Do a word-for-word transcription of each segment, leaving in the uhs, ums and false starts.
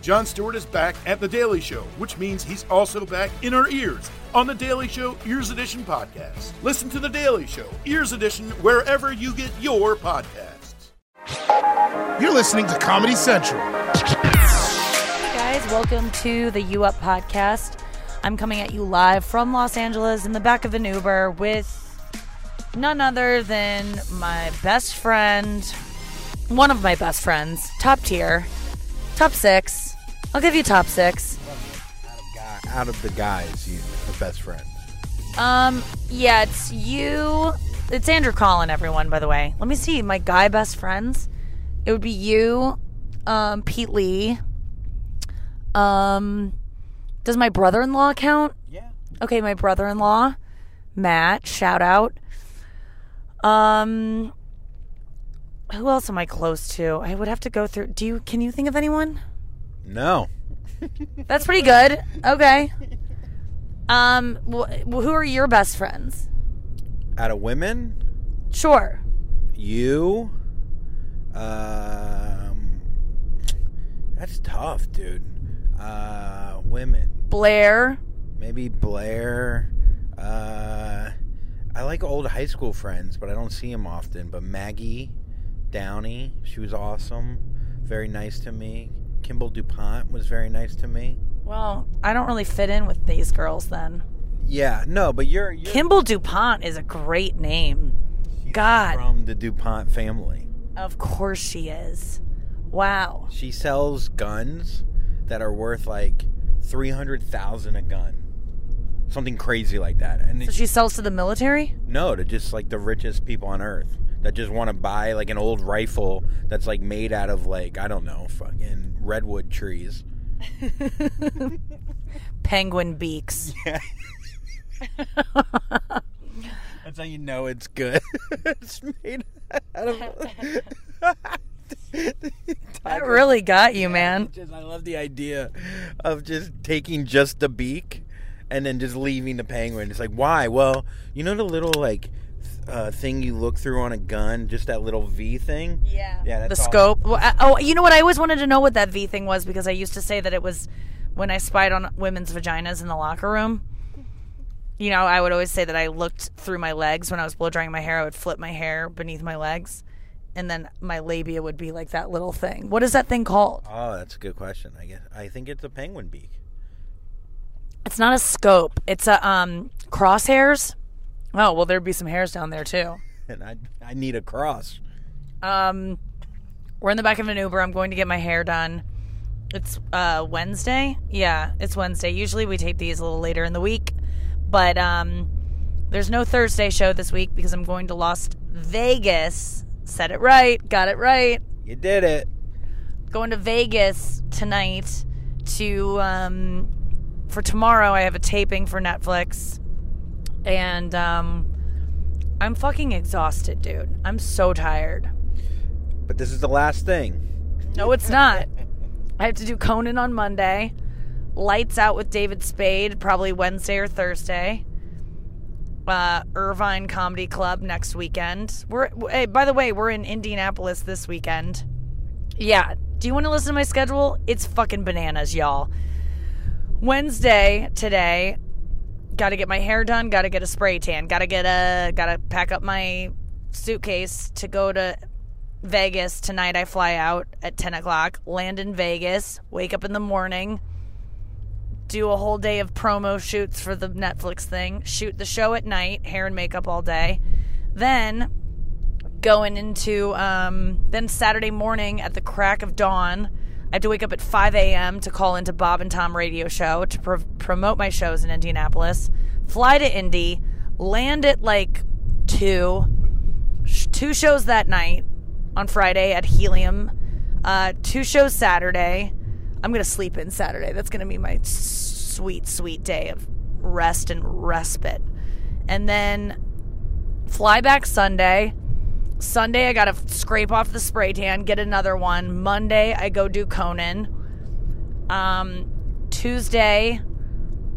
Jon Stewart is back at The Daily Show, which means he's also back in our ears on The Daily Show Ears Edition podcast. Listen to The Daily Show Ears Edition wherever you get your podcasts. You're listening to Comedy Central. Hey guys, welcome to the U Up podcast. I'm coming at you live from Los Angeles in the back of an Uber with none other than my best friend, one of my best friends, top tier, top six. I'll give you top six. Out of, guy, out of the guys, you the best friend. Um, yeah, it's you. It's Andrew Collin, everyone, by the way. Let me see. My guy best friends. It would be you, um, Pete Lee. Um, does my brother-in-law count? Yeah. Okay, my brother-in-law, Matt, shout out. Um, who else am I close to? I would have to go through. Do you, can you think of anyone? No. That's pretty good. Okay. Um, wh- who are your best friends? Out of women, Sure. you. Um, that's tough, dude. Uh, women, Blair. maybe Blair. Uh, I like old high school friends, but I don't see them often. But Maggie Downey, she was awesome. Very nice to me. Kimball DuPont was very nice to me. Well, I don't really fit in with these girls then. Yeah, no, but you're, you're Kimball DuPont is a great name. God. from the DuPont family. Of course she is. Wow. She sells guns that are worth like three hundred thousand a gun, something crazy like that. And So she sells to the military? no, to just like the richest people on earth that just want to buy like an old rifle that's like made out of like I don't know, fucking redwood trees. Penguin beaks. Yeah. That's how you know it's good. It's made out of. That really got you, man. Just, I love the idea of just taking just the beak and then just leaving the penguin. It's like, why? Well, you know the little like uh, thing you look through on a gun, just that little V thing. Yeah. Yeah. That's The all. scope. Well, I- oh, you know what? I always wanted to know what that V thing was because I used to say that it was when I spied on women's vaginas in the locker room. You know, I would always say that I looked through my legs when I was blow drying my hair. I would flip my hair beneath my legs, and then my labia would be like that little thing. What is that thing called? Oh, that's a good question. I guess I think it's a penguin beak. It's not a scope. It's a um crosshairs. Oh, well, there'd be some hairs down there too. And I I need a cross. Um, we're in the back of an Uber. I'm going to get my hair done. It's uh Wednesday. Yeah, it's Wednesday. Usually we tape these a little later in the week, but um, there's no Thursday show this week because I'm going to Las Vegas. Said it right. Got it right. You did it. Going to Vegas tonight to um for tomorrow. I have a taping for Netflix, and um, I'm fucking exhausted, dude. I'm so tired. But this is the last thing. No, it's not. I have to do Conan on Monday. Lights Out with David Spade, probably Wednesday or Thursday. Uh, Irvine Comedy Club next weekend. We're hey, by the way, we're in Indianapolis this weekend. Yeah. Do you want to listen to my schedule? It's fucking bananas, y'all. Wednesday today, got to get my hair done. Got to get a spray tan. Got to get a. Got to pack up my suitcase to go to Vegas tonight. I fly out at ten o'clock. Land in Vegas. Wake up in the morning. Do a whole day of promo shoots for the Netflix thing. Shoot the show at night. Hair and makeup all day. Then going into um, then Saturday morning at the crack of dawn, I have to wake up at five a.m. to call into Bob and Tom radio show to pro- promote my shows in Indianapolis. Fly to Indy. Land at like two. Sh- two shows that night on Friday at Helium. Uh, two shows Saturday. I'm going to sleep in Saturday. That's going to be my sweet, sweet day of rest and respite. And then fly back Sunday. Sunday, I got to scrape off the spray tan, get another one. Monday, I go do Conan. Um, Tuesday,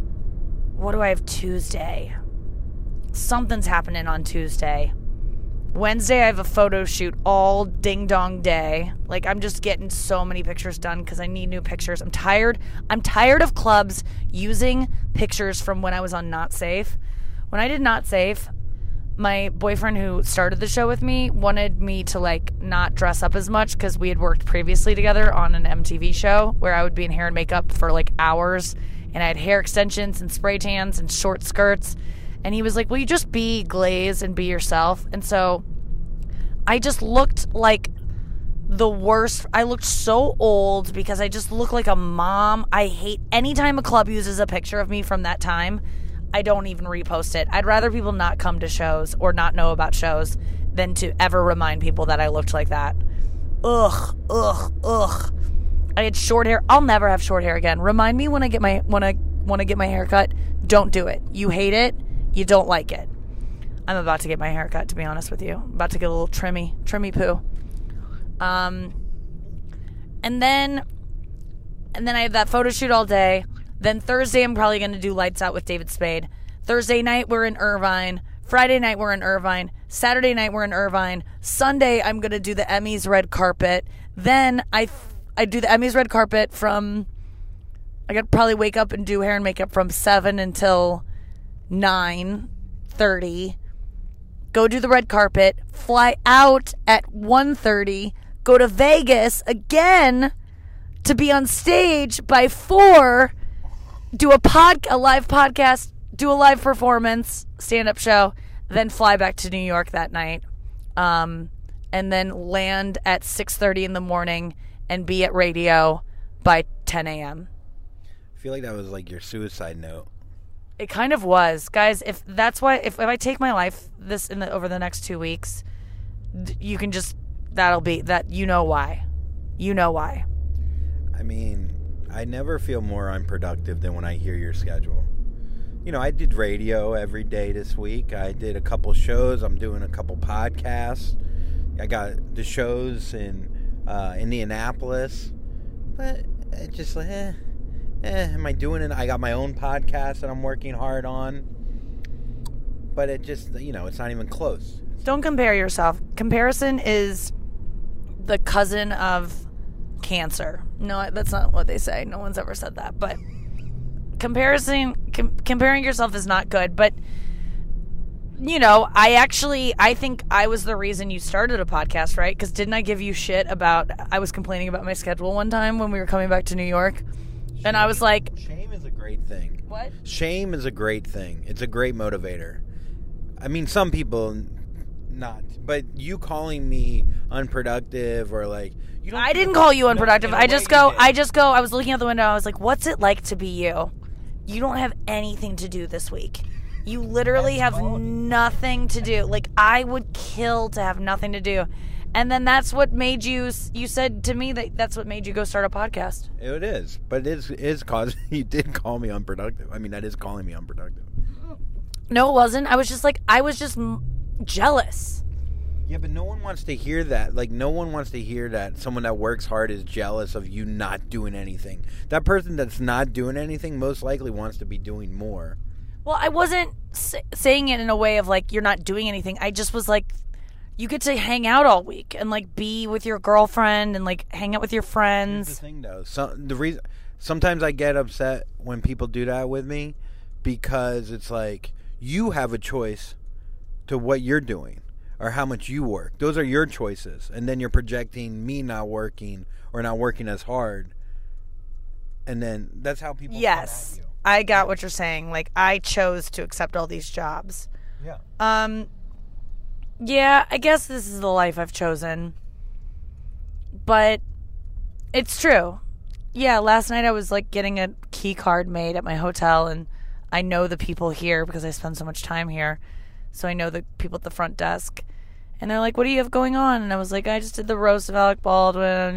what do I have Tuesday? Something's happening on Tuesday. Wednesday, I have a photo shoot all ding-dong day. Like, I'm just getting so many pictures done because I need new pictures. I'm tired. I'm tired of clubs using pictures from when I was on Not Safe. When I did Not Safe, my boyfriend who started the show with me wanted me to, like, not dress up as much because we had worked previously together on an M T V show where I would be in hair and makeup for, like, hours. And I had hair extensions and spray tans and short skirts. And he was like, will you just be Glaze and be yourself? And so I just looked like the worst. I looked so old because I just looked like a mom. I hate anytime a club uses a picture of me from that time. I don't even repost it. I'd rather people not come to shows or not know about shows than to ever remind people that I looked like that. Ugh, ugh, ugh. I had short hair. I'll never have short hair again. Remind me when I get my when I want to get my hair cut. Don't do it. You hate it. You don't like it. I'm about to get my hair cut, to be honest with you. I'm about to get a little trimmy, trimmy poo. Um, and then, and then I have that photo shoot all day. Then Thursday, I'm probably going to do Lights Out with David Spade. Thursday night, we're in Irvine. Friday night, we're in Irvine. Saturday night, we're in Irvine. Sunday, I'm going to do the Emmys red carpet. Then I, I do the Emmys red carpet from, I got to probably wake up and do hair and makeup from seven until nine thirty. Go do the red carpet. Fly out at one thirty. Go to Vegas again to be on stage by four. Do a pod, a live podcast, do a live performance, stand-up show, then fly back to New York that night, um, and then land at six thirty in the morning and be at radio by ten a.m. I feel like that was like your suicide note. It kind of was, guys. If that's why, if, if I take my life this in the over the next two weeks, d- you can just that'll be that. You know why? You know why? I mean, I never feel more unproductive than when I hear your schedule. You know, I did radio every day this week. I did a couple shows. I'm doing a couple podcasts. I got the shows in uh, Indianapolis, but it just like, eh, eh, am I doing it? I got my own podcast that I'm working hard on, but it just, you know, it's not even close. Don't compare yourself. Comparison is the cousin of cancer. No, that's not what they say. No one's ever said that. But comparison, com- comparing yourself is not good. But, you know, I actually, I think I was the reason you started a podcast, right? Because didn't I give you shit about, I was complaining about my schedule one time when we were coming back to New York? Shame, and I was like... Shame is a great thing. What? Shame is a great thing. It's a great motivator. I mean, some people... not, but you calling me unproductive or like you don't I didn't call you unproductive. No, I just go I just go I was looking out the window. I was like, what's it like to be you? You don't have anything to do this week. You literally have nothing to do. Like, I would kill to have nothing to do. And then that's what made you you said to me that that's what made you go start a podcast. It is, but it is is cause you did call me unproductive. I mean, that is calling me unproductive. No, it wasn't. I was just like I was just jealous. Yeah, but no one wants to hear that. Like, no one wants to hear that someone that works hard is jealous of you not doing anything. That person that's not doing anything most likely wants to be doing more. Well, I wasn't say- saying it in a way of, like, you're not doing anything. I just was like, you get to hang out all week and, like, be with your girlfriend and, like, hang out with your friends. Here's the thing, though. So, the reason, sometimes I get upset when people do that with me because it's like, you have a choice to what you're doing or how much you work. Those are your choices. And then you're projecting me not working or not working as hard. And then that's how people Yes. come at you. I got what you're saying. Like, I chose to accept all these jobs. Yeah. Um yeah, I guess this is the life I've chosen. But it's true. Yeah, last night I was like getting a key card made at my hotel, and I know the people here because I spend so much time here. So I know the people at the front desk. And they're like, what do you have going on? And I was like, I just did the roast of Alec Baldwin.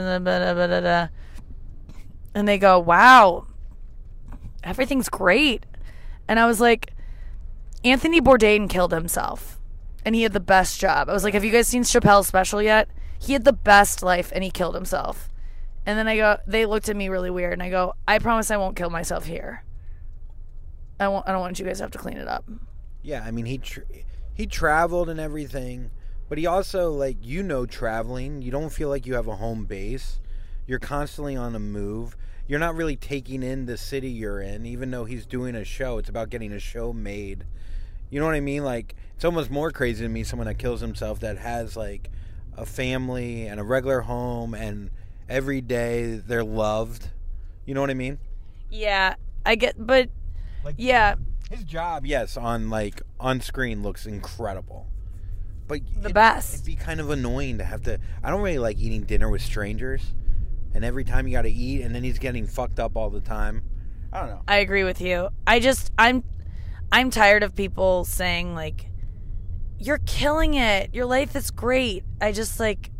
And they go, wow, everything's great. And I was like, Anthony Bourdain killed himself. And he had the best job. I was like, have you guys seen Chappelle's special yet? He had the best life and he killed himself. And then I go, they looked at me really weird. And I go, I promise I won't kill myself here. I won't. I don't want you guys to have to clean it up. Yeah, I mean, he tra- he traveled and everything, But he also, like, you know, traveling, you don't feel like you have a home base. You're constantly on the move. You're not really taking in the city you're in, even though he's doing a show. It's about getting a show made. You know what I mean? Like, it's almost more crazy to me, someone that kills himself that has, like, a family and a regular home and every day they're loved. You know what I mean? Yeah, I get, but, like, yeah. His job, yes, on, like, on screen looks incredible. But the it, best. It'd be kind of annoying to have to... I don't really like eating dinner with strangers. And every time you got to eat, and then he's getting fucked up all the time. I don't know. I agree with you. I just, I'm, I'm tired of people saying, like, you're killing it. Your life is great. I just, like,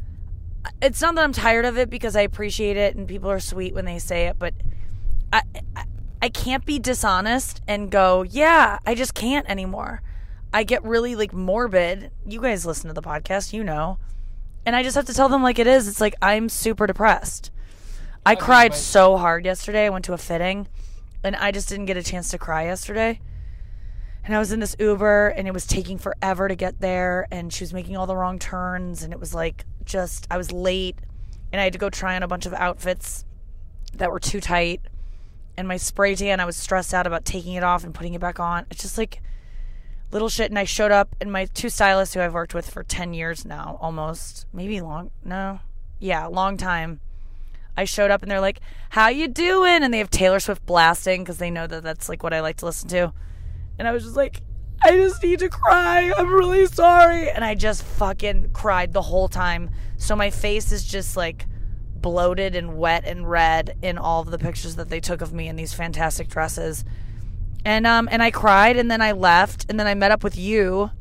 it's not that I'm tired of it because I appreciate it and people are sweet when they say it, but I, I, I can't be dishonest and go, yeah, I just can't anymore. I get really, like, morbid. You guys listen to the podcast, you know. And I just have to tell them like it is. It's like, I'm super depressed. I okay, cried but- so hard yesterday. I went to a fitting, and I just didn't get a chance to cry yesterday. And I was in this Uber, and it was taking forever to get there, and she was making all the wrong turns, and it was like, just, I was late, and I had to go try on a bunch of outfits that were too tight. And my spray tan, I was stressed out about taking it off and putting it back on. It's just like... little shit, and I showed up, and my two stylists who I've worked with for ten years now, almost, maybe long, no, yeah, long time. I showed up, and they're like, how you doing? And they have Taylor Swift blasting, because they know that that's, like, what I like to listen to. And I was just like, I just need to cry. I'm really sorry. And I just fucking cried the whole time. So my face is just, like, bloated and wet and red in all of the pictures that they took of me in these fantastic dresses. And um and I cried, and then I left, and then I met up with you,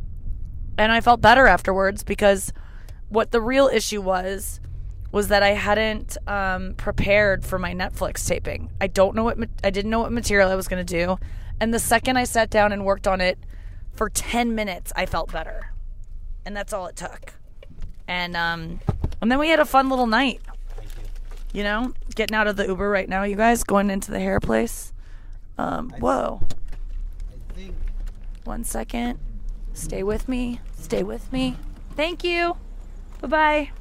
and I felt better afterwards, because what the real issue was was that I hadn't um prepared for my Netflix taping. I don't know what I didn't know what material I was going to do, and the second I sat down and worked on it for ten minutes, I felt better. And that's all it took. And um and then we had a fun little night. You know, getting out of the Uber right now, you guys, going into the hair place. Um, whoa. I think. One second. Stay with me. Stay with me. Thank you. Bye-bye.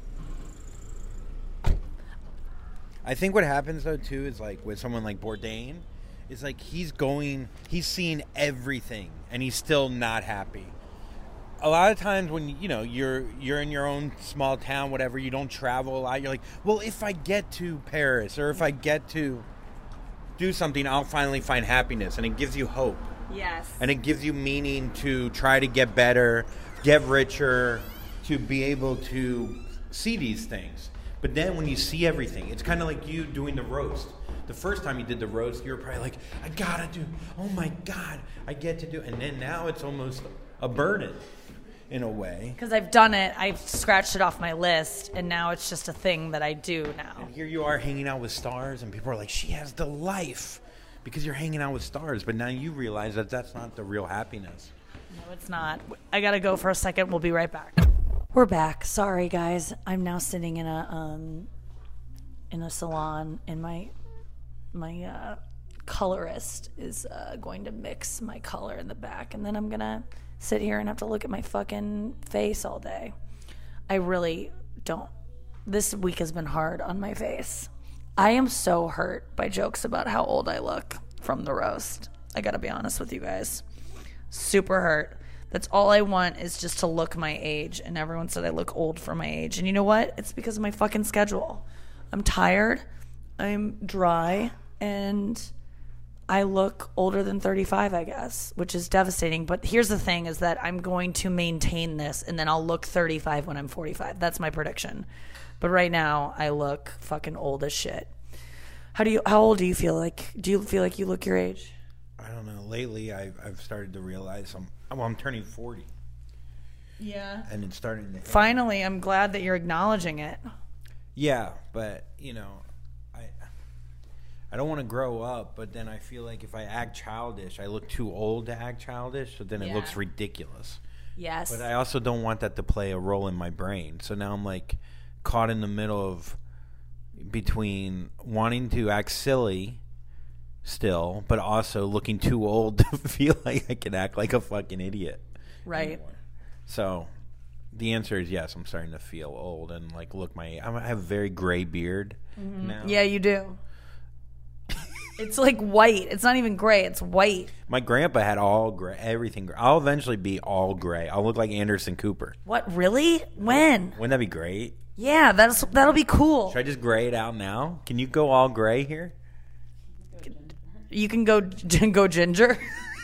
I think what happens, though, too, is, like, with someone like Bourdain, is, like, he's going, he's seeing everything, and he's still not happy. A lot of times when, you know, you're you're in your own small town, whatever, you don't travel a lot, you're like, well, if I get to Paris, or if I get to... do something, I'll finally find happiness, and it gives you hope. Yes. And it gives you meaning to try to get better, get richer, to be able to see these things. But then when you see everything, it's kind of like you doing the roast. The first time you did the roast, you were probably like, I gotta do, oh my God, I get to do it. And then now it's almost a burden. In a way. Because I've done it. I've scratched it off my list, and now it's just a thing that I do now. And here you are hanging out with stars, and people are like, she has the life because you're hanging out with stars. But now you realize that that's not the real happiness. No, it's not. I got to go for a second. We'll be right back. We're back. Sorry, guys. I'm now sitting in a um in a salon, and my my uh, colorist is uh, going to mix my color in the back, and then I'm going to sit here and have to look at my fucking face all day. I really don't. This week has been hard on my face. I am so hurt by jokes about how old I look from the roast. I gotta be honest with you guys. Super hurt. That's all I want, is just to look my age. And everyone said I look old for my age. And you know what? It's because of my fucking schedule. I'm tired. I'm dry. And I look older than thirty-five, I guess, which is devastating. But here's the thing, is that I'm going to maintain this, and then I'll look thirty-five when I'm forty-five. That's my prediction. But right now, I look fucking old as shit. How do you? How old do you feel like? Do you feel like you look your age? I don't know. Lately, I've, I've started to realize I'm well, I'm turning forty. Yeah. And it's starting to hit. Finally, I'm glad that you're acknowledging it. Yeah, but, you know, I I don't want to grow up, but then I feel like if I act childish, I look too old to act childish, so then it Yeah. looks ridiculous. Yes. But I also don't want that to play a role in my brain. So now I'm like caught in the middle of between wanting to act silly still, but also looking too old to feel like I can act like a fucking idiot. Right. Anymore. So The answer is yes. I'm starting to feel old and like look my. I have a very gray beard Mm-hmm. now. Yeah, you do. It's like white. It's not even gray. It's white. My grandpa had all gray, everything gray. I'll eventually be all gray. I'll look like Anderson Cooper. What, really? When? Wouldn't that be great? Yeah, that's that'll be cool. Should I just gray it out now? Can you go all gray here? You can go go ginger.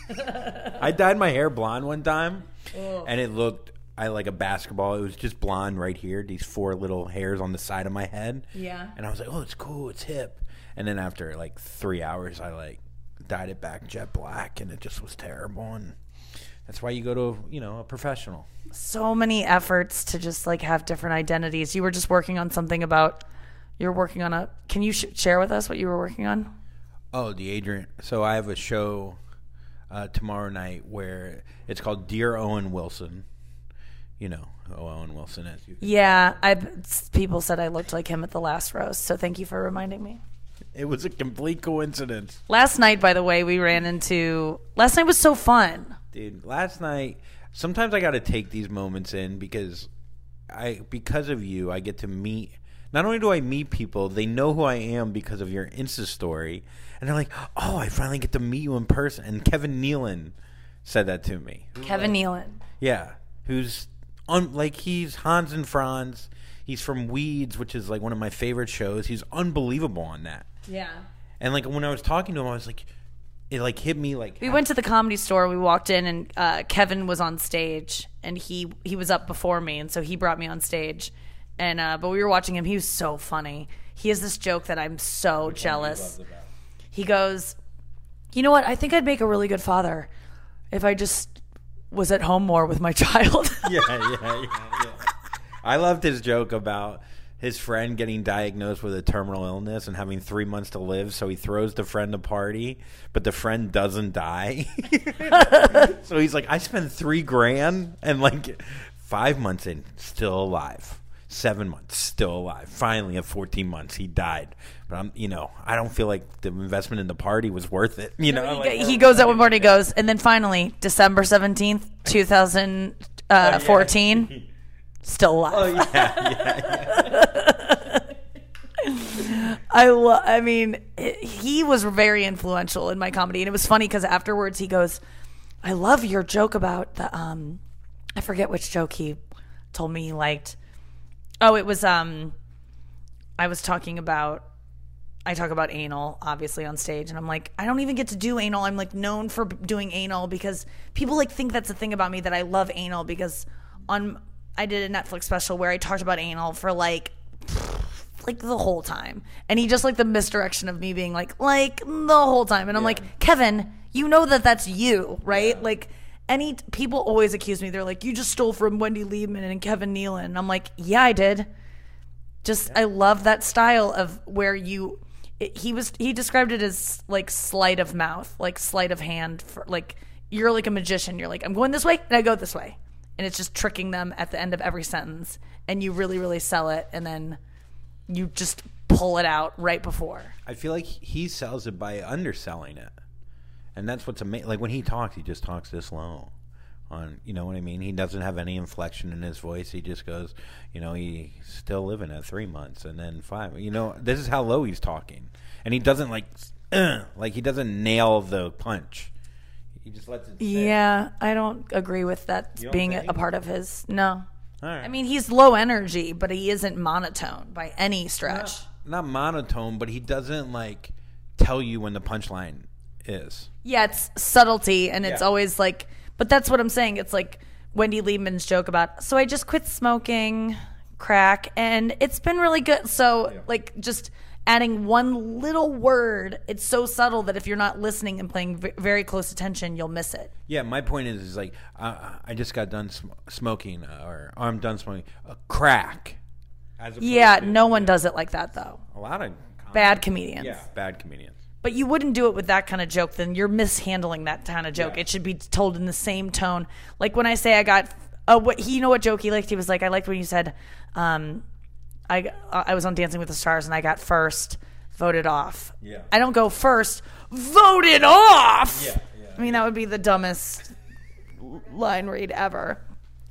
I dyed my hair blonde one time, oh. and it looked I like a basketball. It was just blonde right here, these four little hairs on the side of my head. Yeah. And I was like, oh, it's cool, it's hip. And then after like three hours, I like dyed it back jet black, and it just was terrible. And that's why you go to, you know, a professional. So many efforts to just like have different identities. You were just working on something about. You're working on a. Can you sh- share with us what you were working on? Oh, the Adrian. So I have a show uh, tomorrow night where it's called Dear Owen Wilson. You know who Owen Wilson is. Yeah, I people said I looked like him at the last roast, so thank you for reminding me. It was a complete coincidence. Last night, by the way, we ran into... Last night was so fun. Dude, last night... Sometimes I got to take these moments in because I, because of you, I get to meet... Not only do I meet people, they know who I am because of your Insta story. And they're like, oh, I finally get to meet you in person. And Kevin Nealon said that to me. Kevin like, Nealon. Yeah. Who's... Un, like, he's Hans and Franz. He's from Weeds, which is, like, one of my favorite shows. He's unbelievable on that. Yeah. And, like, when I was talking to him, I was like, it, like, hit me, like... We went to the Comedy Store. We walked in, and uh, Kevin was on stage. And he, he was up before me, and so he brought me on stage. And uh, But we were watching him. He was so funny. He has this joke that I'm so which jealous. He goes, you know what? I think I'd make a really good father if I just was at home more with my child. yeah, yeah, yeah, yeah. I loved his joke about his friend getting diagnosed with a terminal illness and having three months to live, so he throws the friend a party, but the friend doesn't die. So he's like, I spent three grand, and like five months in, still alive. Seven months, still alive. Finally, at fourteen months, he died. But I'm, you know, I don't feel like the investment in the party was worth it. You know, no, he, like, he goes out one morning, goes, and then finally, December seventeenth, two thousand fourteen. Oh, yeah. Still alive. Oh yeah, yeah, yeah. I lo- I mean, it, he was very influential in my comedy, and it was funny because afterwards he goes, "I love your joke about the um, I forget which joke he told me he liked. Oh, it was um, I was talking about." I talk about anal, obviously, on stage, and I'm like, I don't even get to do anal. I'm like known for doing anal because people like think that's a thing about me that I love anal because on. I did a Netflix special where I talked about anal for like like the whole time. And he just like the misdirection of me being like, like the whole time. And I'm yeah. like, Kevin, you know that that's you, right? Yeah. Like any people always accuse me. They're like, you just stole from Wendy Liebman and Kevin Nealon. And I'm like, yeah, I did. Just, yeah. I love that style of where you, it, he was, he described it as like sleight of mouth, like sleight of hand for like, you're like a magician. You're like, I'm going this way and I go this way. And it's just tricking them at the end of every sentence. And you really, really sell it. And then you just pull it out right before. I feel like he sells it by underselling it. And that's what's amazing. Like when he talks, he just talks this low. On, you know what I mean? He doesn't have any inflection in his voice. He just goes, you know, he's still living at three months and then five. You know, this is how low he's talking. And he doesn't like, uh, like he doesn't nail the punch. He just lets it sit. Yeah, I don't agree with that being a, a part of his. No. All right. I mean, he's low energy, but he isn't monotone by any stretch. Not, not monotone, but he doesn't, like, tell you when the punchline is. Yeah, it's subtlety, and it's yeah. always, like... But that's what I'm saying. It's like Wendy Liebman's joke about, so I just quit smoking crack, and it's been really good. So, yeah. like, just... adding one little word, it's so subtle that if you're not listening and paying very close attention, you'll miss it. Yeah, my point is, is like, uh, I just got done sm- smoking, uh, or I'm done smoking, uh, crack. As yeah, to, no one does it like that, though. A lot of... Bad comedians. Yeah, bad comedians. But you wouldn't do it with that kind of joke, then you're mishandling that kind of joke. Yeah. It should be told in the same tone. Like when I say I got... Uh, what he, you know what joke he liked? He was like, I liked when you said... Um, I, I was on Dancing with the Stars and I got first, voted off. Yeah. I don't go first, voted off. Yeah, yeah, I mean, yeah. that would be the dumbest line read ever.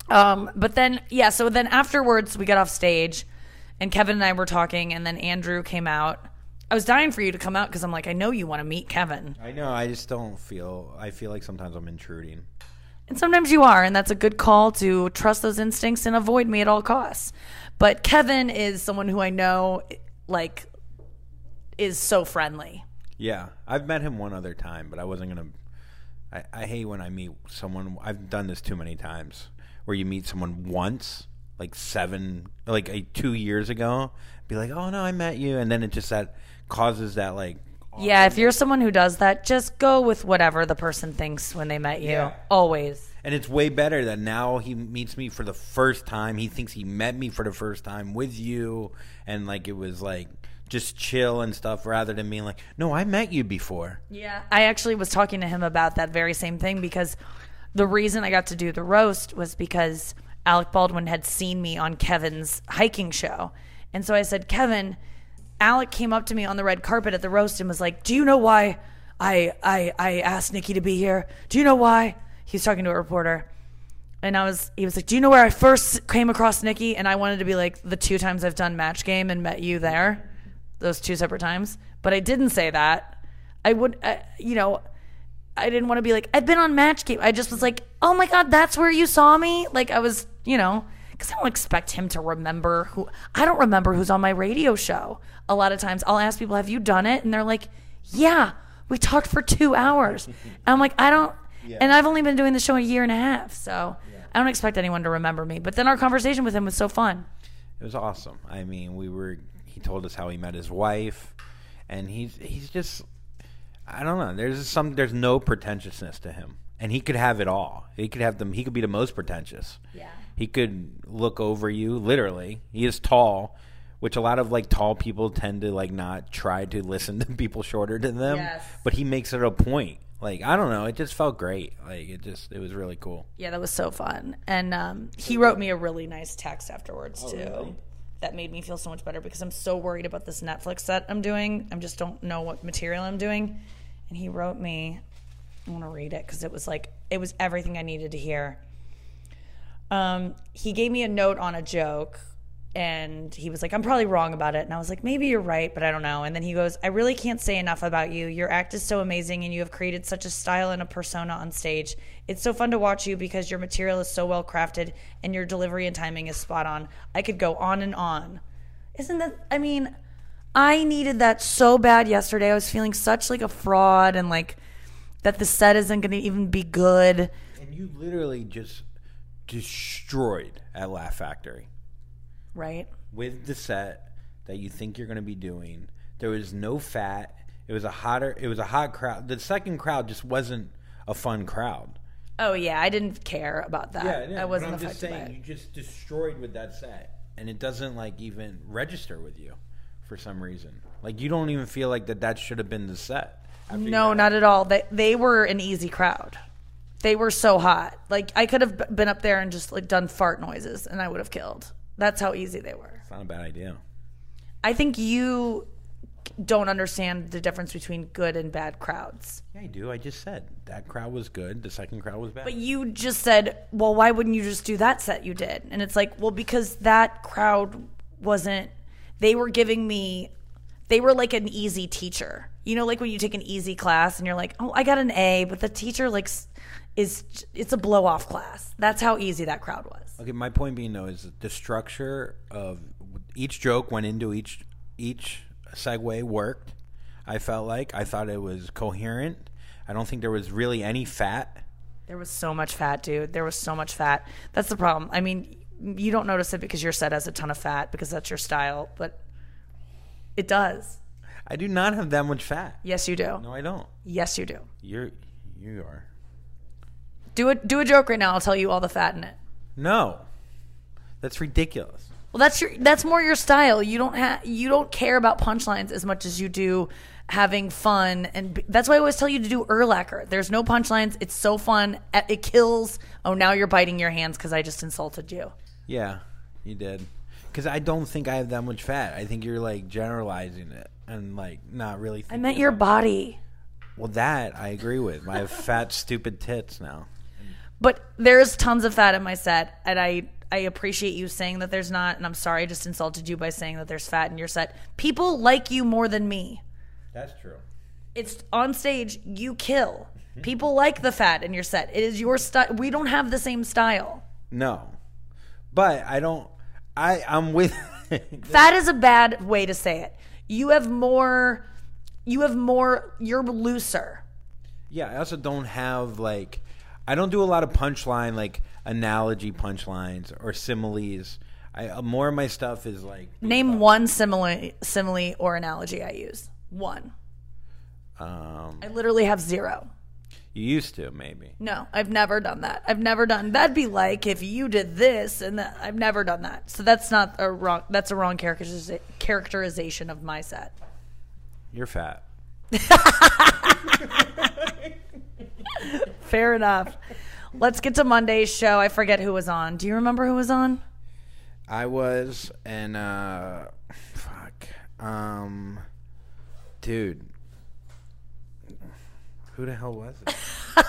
Um, but then, yeah, so then afterwards we got off stage and Kevin and I were talking and then Andrew came out. I was dying for you to come out because I'm like, I know you want to meet Kevin. I know. I just don't feel, I feel like sometimes I'm intruding. And sometimes you are, and that's a good call to trust those instincts and avoid me at all costs. But Kevin is someone who I know, like, is so friendly. Yeah. I've met him one other time, but I wasn't going to, I hate when I meet someone, I've done this too many times, where you meet someone once, like seven, like a, two years ago, be like, oh no, I met you, and then it just that causes that like. Yeah, if you're someone who does that, just go with whatever the person thinks when they met you. Yeah. Always. And it's way better that now he meets me for the first time. He thinks he met me for the first time with you, and like it was like just chill and stuff, rather than being like, no, I met you before. Yeah, I actually was talking to him about that very same thing because the reason I got to do the roast was because Alec Baldwin had seen me on Kevin's hiking show. And so I said, Kevin, Alec came up to me on the red carpet at the roast and was like, do you know why I I I asked Nikki to be here? Do you know why? He was talking to a reporter. And I was, he was like, do you know where I first came across Nikki? And I wanted to be like, the two times I've done Match Game and met you there, those two separate times. But I didn't say that. I would, uh, you know, I didn't want to be like, I've been on Match Game. I just was like, oh my God, that's where you saw me? Like I was, you know, because I don't expect him to remember who, I don't remember who's on my radio show. A lot of times I'll ask people, have you done it? And they're like, yeah, we talked for two hours. And I'm like, I don't, yeah. And I've only been doing the show a year and a half. So yeah. I don't expect anyone to remember me. But then our conversation with him was so fun. It was awesome. I mean, we were, he told us how he met his wife. And he's, he's just, I don't know. There's some, there's no pretentiousness to him. And he could have it all. He could have them, he could be the most pretentious. Yeah. He could look over you, literally. He is tall, which a lot of like tall people tend to like not try to listen to people shorter than them. Yes. But he makes it a point. Like, I don't know, it just felt great. Like it just it was really cool. Yeah, that was so fun. And um, he wrote me a really nice text afterwards oh, too. Really? That made me feel so much better because I'm so worried about this Netflix set I'm doing. I just don't know what material I'm doing. And he wrote me, I want to read it because it was like it was everything I needed to hear. Um, he gave me a note on a joke and he was like, I'm probably wrong about it. And I was like, maybe you're right, but I don't know. And then he goes, I really can't say enough about you. Your act is so amazing and you have created such a style and a persona on stage. It's so fun to watch you because your material is so well crafted and your delivery and timing is spot on. I could go on and on. Isn't that, I mean, I needed that so bad yesterday. I was feeling such like a fraud and like that the set isn't going to even be good. And you literally just destroyed at Laugh Factory. Right. With the set that you think you're going to be doing. There was no fat. It was a hotter, it was a hot crowd. The second crowd just wasn't a fun crowd. Oh, yeah. I didn't care about that. Yeah, yeah. I wasn't but I'm just affected saying, by it. you just destroyed with that set. And it doesn't, like, even register with you for some reason. Like, you don't even feel like that that should have been the set. No, not at all. They, they were an easy crowd. They were so hot. Like, I could have been up there and just, like, done fart noises, and I would have killed. That's how easy they were. It's not a bad idea. I think you don't understand the difference between good and bad crowds. Yeah, I do. I just said that crowd was good. The second crowd was bad. But you just said, well, why wouldn't you just do that set you did? And it's like, well, because that crowd wasn't, they were giving me, they were like an easy teacher. You know, like when you take an easy class and you're like, oh, I got an A, but the teacher like is, it's a blow off class. That's how easy that crowd was. Okay, my point being though is that the structure of each joke went into each each segue worked. I felt like I thought it was coherent. I don't think there was really any fat. There was so much fat, dude. There was so much fat. That's the problem. I mean, you don't notice it because your set has a ton of fat because that's your style, but it does. I do not have that much fat. Yes, you do. No, I don't. Yes, you do. You're you are. Do a do a joke right now. I'll tell you all the fat in it. No, that's ridiculous. Well, that's your that's more your style. You don't have you don't care about punchlines as much as you do having fun, and b- that's why I always tell you to do Urlacher. There's no punchlines. It's so fun. It kills. Oh, now you're biting your hands because I just insulted you. Yeah, you did. Because I don't think I have that much fat. I think you're like generalizing it and like not really. I meant your body. Well, that I agree with. I have fat, stupid tits now. But there's tons of fat in my set, and I I appreciate you saying that there's not, and I'm sorry I just insulted you by saying that there's fat in your set. People like you more than me. That's true. It's on stage, you kill. People like the fat in your set. It is your style. We don't have the same style. No. But I don't, I, I'm with. Fat is a bad way to say it. You have more, you have more, you're looser. Yeah, I also don't have, like, I don't do a lot of punchline, like, analogy punchlines or similes. I, uh, more of my stuff is, like. Name uh, one simile, simile or analogy I use. One. Um, I literally have zero. You used to, maybe. No, I've never done that. I've never done. That'd be like if you did this, and that. I've never done that. So that's not a wrong. That's a wrong characteriza- characterization of my set. You're fat. Fair enough. Let's get to Monday's show. I forget who was on. Do you remember who was on? I was, and uh, fuck, um, dude. Who the hell was it?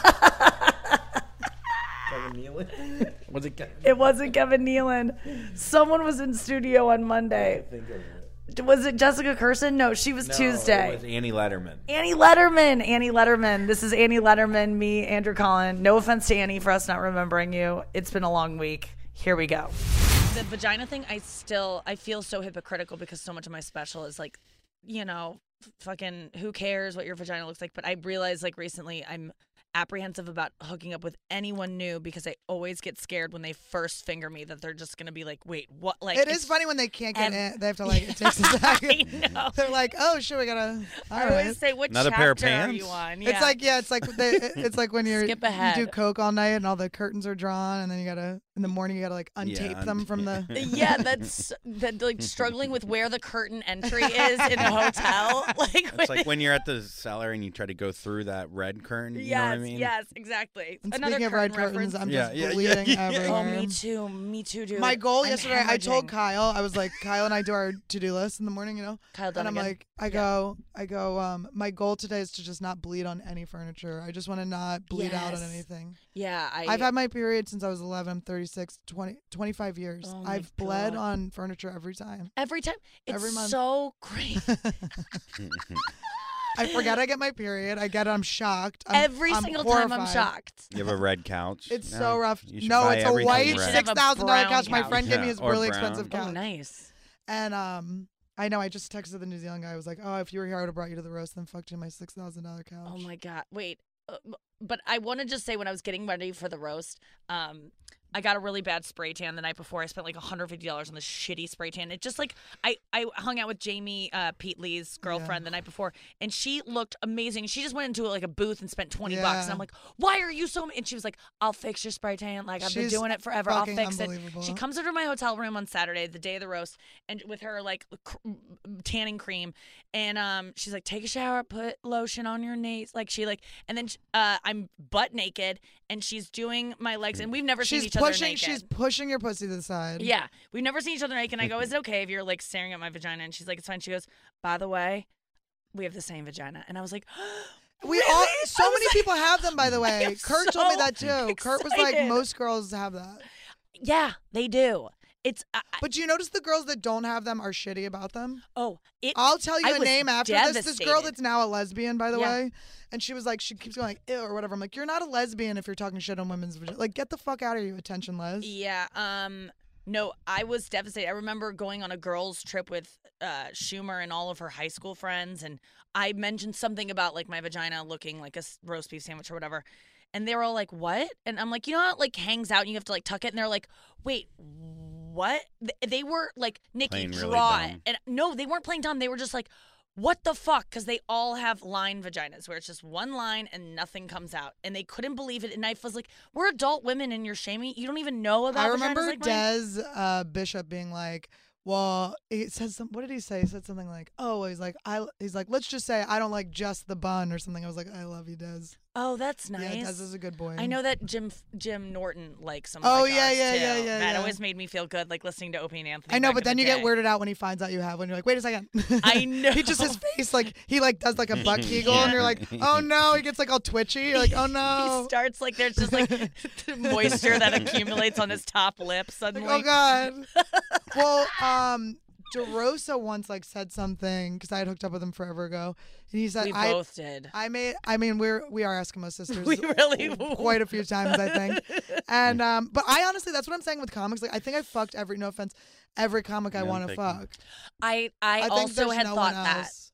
Kevin Nealon? Was it Kevin? It wasn't Kevin Nealon. Someone was in studio on Monday. I think of it. Was it Jessica Kirson? No, she was No, Tuesday. it was Annie Letterman. Annie Letterman. Annie Letterman. This is Annie Letterman, me, Andrew Collin. No offense to Annie for us not remembering you. It's been a long week. Here we go. The vagina thing, I still, I feel so hypocritical because so much of my special is like, you know, fucking who cares what your vagina looks like. But I realized like recently I'm apprehensive about hooking up with anyone new because I always get scared when they first finger me that they're just going to be like, wait, what? Like, it is funny when they can't get ev- in. They have to like, it takes a second. I know. They're like, oh shit, we gotta. All I right. always say, what Another chapter pair of are pants? you on? It's like yeah, it's like they, it's like when you're Skip ahead. you do coke all night and all the curtains are drawn and then you gotta in the morning you gotta like untape Yeah, them un- from the. Yeah, that's that like struggling with where the curtain entry is in a hotel. Like It's like when you're at the cellar and you try to go through that red curtain. You yes, know what I mean? yes, exactly. And Another speaking of curtain red curtains, reference. I'm Yeah, just yeah, yeah, bleeding yeah. everywhere. Oh, me too, me too, dude. My goal I'm yesterday, I told hemorrhaging. Kyle, I was like, Kyle and I do our to-do list in the morning, you know, Kyle and I'm Dunnigan. like, I go, I go, um, my goal today is to just not bleed on any furniture. I just want to not bleed out on Yes. anything. Yeah, I. I've had my period since I was eleven. I'm thirty-six, twenty, twenty-five years. Oh my I've bled God. on furniture every time. every time. It's every month. so great. I forget I get my period. I get it. I'm shocked. I'm, every I'm single time I'm horrified. shocked. You have a red couch. It's No, so rough. you should No, buy it's a everything white You should red. have six a thousand dollar brown couch. My couch. friend gave me Yeah, his or really brown. expensive couch. Oh, nice. And um, I know I just texted the New Zealand guy. I was like, oh, if you were here, I would have brought you to the roast and fucked you in my six thousand dollar couch. Oh my God. Wait. Uh, but I want to just say when I was getting ready for the roast, um, I got a really bad spray tan the night before. I spent like one hundred fifty dollars on this shitty spray tan. It just like, I, I hung out with Jamie uh, Pete Lee's girlfriend the night before, and she looked amazing. She just went into like a booth and spent twenty bucks. And Yeah. I'm like, why are you so, and she was like, I'll fix your spray tan. Like, I've been She's doing it forever. I'll fucking fix it. unbelievable. She comes into my hotel room on Saturday, the day of the roast, and with her like cr- tanning cream. And um, she's like, take a shower, put lotion on your nails. Like she like, and then uh, I'm butt naked, and she's doing my legs, and we've never she's seen each other pushing. naked. She's pushing your pussy to the side. Yeah, we've never seen each other naked. And I go, is it okay if you're like staring at my vagina? And she's like, it's fine. She goes, by the way, we have the same vagina. And I was like, We really? all. I So was many like- people have them, by the I way. am Kurt told me so that too. Kurt was like, excited. most girls have that. yeah, they do. It's I, I- But do you notice the girls that don't have them are shitty about them? oh, it. I'll tell you I a was name after this. This girl devastated. that's now a lesbian, by the Yeah. way, and she was like, she keeps going like, ew or whatever. I'm like, you're not a lesbian if you're talking shit on women's vagina. Like, get the fuck out of here, you attention, Les. Yeah. Um. No, I was devastated. I remember going on a girls' trip with uh, Schumer and all of her high school friends, and I mentioned something about like my vagina looking like a s- roast beef sandwich or whatever, and they were all like, "What?" And I'm like, "You know how it like hangs out and you have to like tuck it?" And they're like, "Wait, what?" Th- They were like, "Nikki, Playing really draw it." dumb. And no, they weren't playing dumb. They were just like, what the fuck? Because they all have line vaginas where it's just one line and nothing comes out. And they couldn't believe it. And I was like, we're adult women and you're shaming. You don't even know about I vaginas remember like mine? Des uh, Bishop being like, well, he says some. What did he say? He said something like, "Oh, he's like, I." He's like, "Let's just say I don't like just the bun or something." I was like, "I love you, Des." Oh, that's nice. Yeah, Des is a good boy. I know that Jim Jim Norton likes some. Oh like yeah, ours, yeah, too. yeah, yeah. That yeah. always made me feel good, like listening to Opie and Anthony. I know, back but in then the you day. get weirded out when he finds out you have one. You're like, wait a second. I know. He just his face like he like does like a butt kegel, and you're like, oh no. He gets like all twitchy. You're like, oh no. He starts like there's just like moisture that accumulates on his top lip suddenly. Like, oh god. Well, um. DeRosa once like said something because I had hooked up with him forever ago, and he said, We I, both did. I made. I mean, we're we are Eskimo sisters. We really quite a few times, I think. And um, but I honestly, that's what I'm saying with comics. Like, I think I fucked every. No offense, every comic I Yeah, want to I'm fuck. I I, I think also there's had no thought one that. else.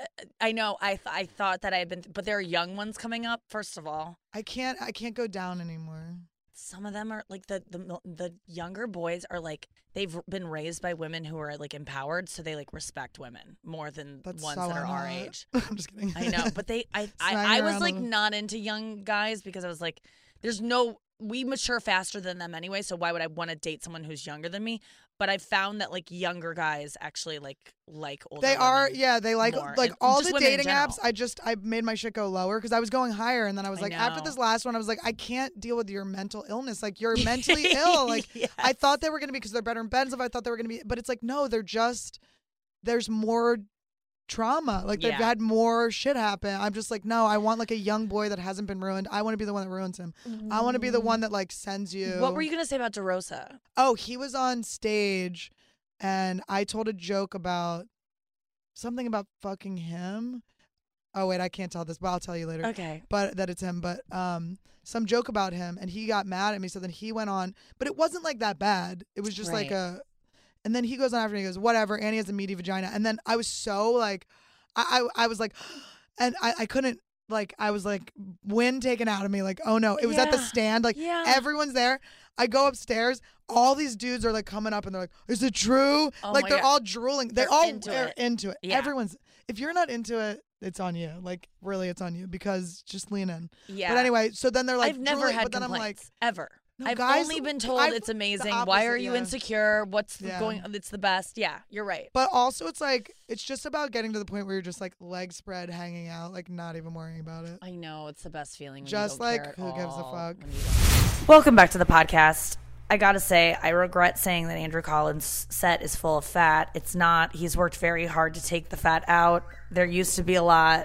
I know. I th- I thought that I had been, but there are young ones coming up. First of all, I can't. I can't go down anymore. some of them are like the the the younger boys are like they've been raised by women who are like empowered, so they like respect women more than That's ones so that are our not. age. I'm just kidding. I know, but they I I, Smacking I was around like a little. not into young guys because I was like, there's no we mature faster than them anyway, so why would I want to date someone who's younger than me? But I found that like younger guys actually like like older. They are, women yeah. They like more. like And all just the women in dating general. apps. I just I made my shit go lower because I was going higher, and then I was I like, after know. this last one, I was like, I can't deal with your mental illness. Like you're mentally ill. Like Yes. I thought they were gonna be because they're better in bed and stuff. I thought they were gonna be, but it's like no, they're just there's more trauma. Like they've Yeah. had more shit happen. I'm just like no, I want like a young boy that hasn't been ruined. I want to be the one that ruins him. I want to be the one that like sends you. What were you gonna say about DeRosa? Oh, he was on stage, and I told a joke about something about fucking him. Oh wait, I can't tell this, but I'll tell you later. Okay. But that it's him. But um, some joke about him, and he got mad at me. So then he went on, but it wasn't like that bad. It was just like Right. a. And then he goes on after, and he goes, whatever. Annie has a meaty vagina. And then I was so like, I I, I was like, and I I couldn't like I was like wind taken out of me. Like oh no, it was at the Yeah. stand. Like Yeah. everyone's there. I go upstairs. All these dudes are like coming up and they're like, "Is it true?" Oh like my they're God. all drooling. They're, They're all into they're it. into it. Yeah. Everyone's. If you're not into it, it's on you. Like really, it's on you because just lean in. Yeah. But anyway, so then they're like, I've never drooling, had but then I'm like, complaints ever. No, I've guys, only been told I've- it's the amazing. Why are opposite, you yeah. insecure? What's Yeah. going? It's the best. Yeah, you're right. but also it's like it's just about getting to the point where you're just like legs spread, hanging out, like not even worrying about it. I know it's the best feeling. When Just you don't like, care at who gives a all, fuck? when you don't. Welcome back to the podcast. I gotta say, I regret saying that Andrew Collins' set is full of fat. It's not. He's worked very hard to take the fat out. There used to be a lot.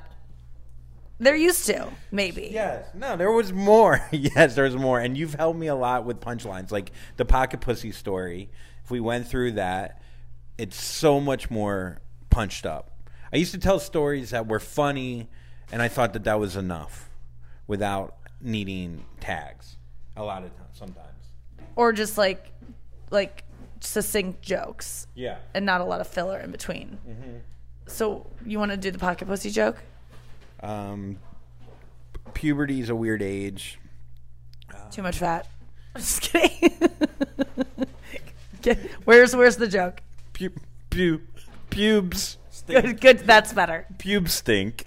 There used to, maybe. Yes. No, there was more. Yes, there was more. And you've helped me a lot with punchlines. Like the pocket pussy story. If we went through that, it's so much more punched up. I used to tell stories that were funny, and I thought that that was enough without needing tags a lot of times, sometimes. Or just like, like succinct jokes. Yeah. And not a lot of filler in between. Mm-hmm. So you want to do the pocket pussy joke? Um, puberty is a weird age. Too much fat. I'm just kidding. Get- where's where's the joke? Pu- pu- pubes. Stink. Good, good. That's better. Pubes stink.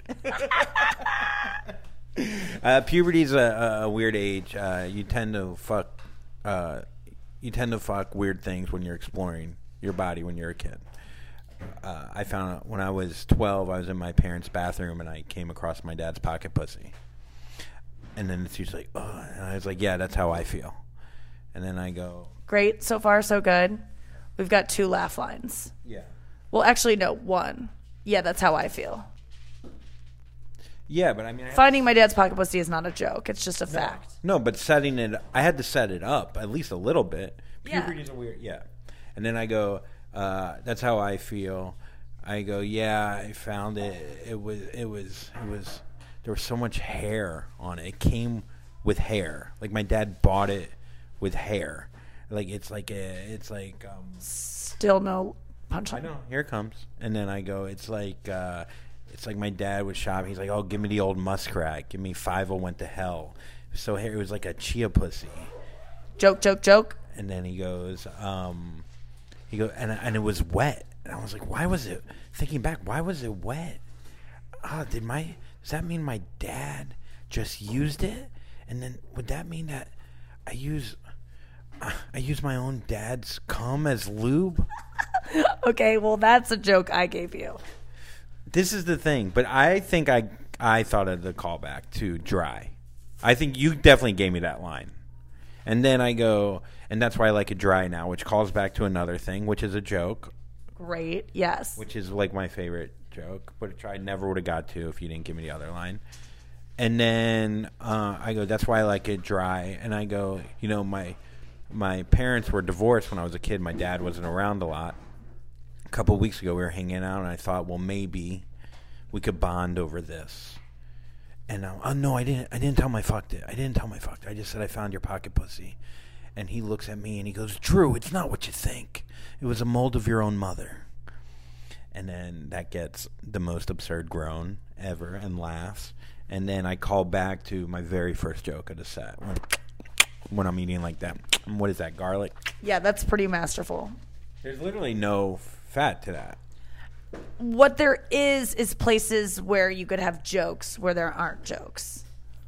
uh, puberty is a, a weird age. Uh, you tend to fuck. Uh, you tend to fuck weird things when you're exploring your body when you're a kid. Uh, I found out when I was twelve, I was in my parents' bathroom and I came across my dad's pocket pussy. And then she's like, "Oh," and I was like, "Yeah, that's how I feel." And then I go, Great. So far, so good. We've got two laugh lines. "Yeah, Well, actually, no, one. Yeah, that's how I feel. yeah," but I mean, I Finding my dad's pocket pussy is not a joke. It's just a fact. No, but setting it, I had to set it up at least a little bit. Yeah. Puberty's a weird, yeah. And then I go, uh, that's how I feel. I go, yeah, I found it. It was, it was, it was. There was so much hair on it. It came with hair. Like my dad bought it with hair. Like it's like a, it's like. Um, Still no punchline. I know. Here it comes. And then I go, it's like, uh, it's like my dad was shopping. He's like, oh, give me the old muskrat. Give me Five-O Went to Hell. So hair, it was like a chia pussy. Joke, joke, joke. And then he goes, um, he goes, and and it was wet. And I was like, why was it? Thinking back, why was it wet? Oh, did my does that mean my dad just used it? And then would that mean that I use uh, I use my own dad's cum as lube? Okay, well, that's a joke I gave you. This is the thing, but I think I I thought of the callback to Dry. I think you definitely gave me that line. And then I go, and that's why I like it Dry now, which calls back to another thing, which is a joke. Great, yes. Which is like my favorite joke, which I never would have got to if you didn't give me the other line. And then uh, I go, that's why I like it Dry. And I go, you know, my my parents were divorced when I was a kid. My dad wasn't around a lot. A couple of weeks ago, we were hanging out, and I thought, well, maybe we could bond over this. And I, oh no, I didn't. I didn't tell him I fucked it. I didn't tell him I fucked it. I just said I found your pocket pussy. And he looks at me and he goes, Drew, it's not what you think. It was a mold of your own mother. And then that gets the most absurd groan ever and laughs. And then I call back to my very first joke of the set when, when I'm eating like that. What is that, garlic? Yeah, that's pretty masterful. There's literally no fat to that. What there is is places where you could have jokes where there aren't jokes.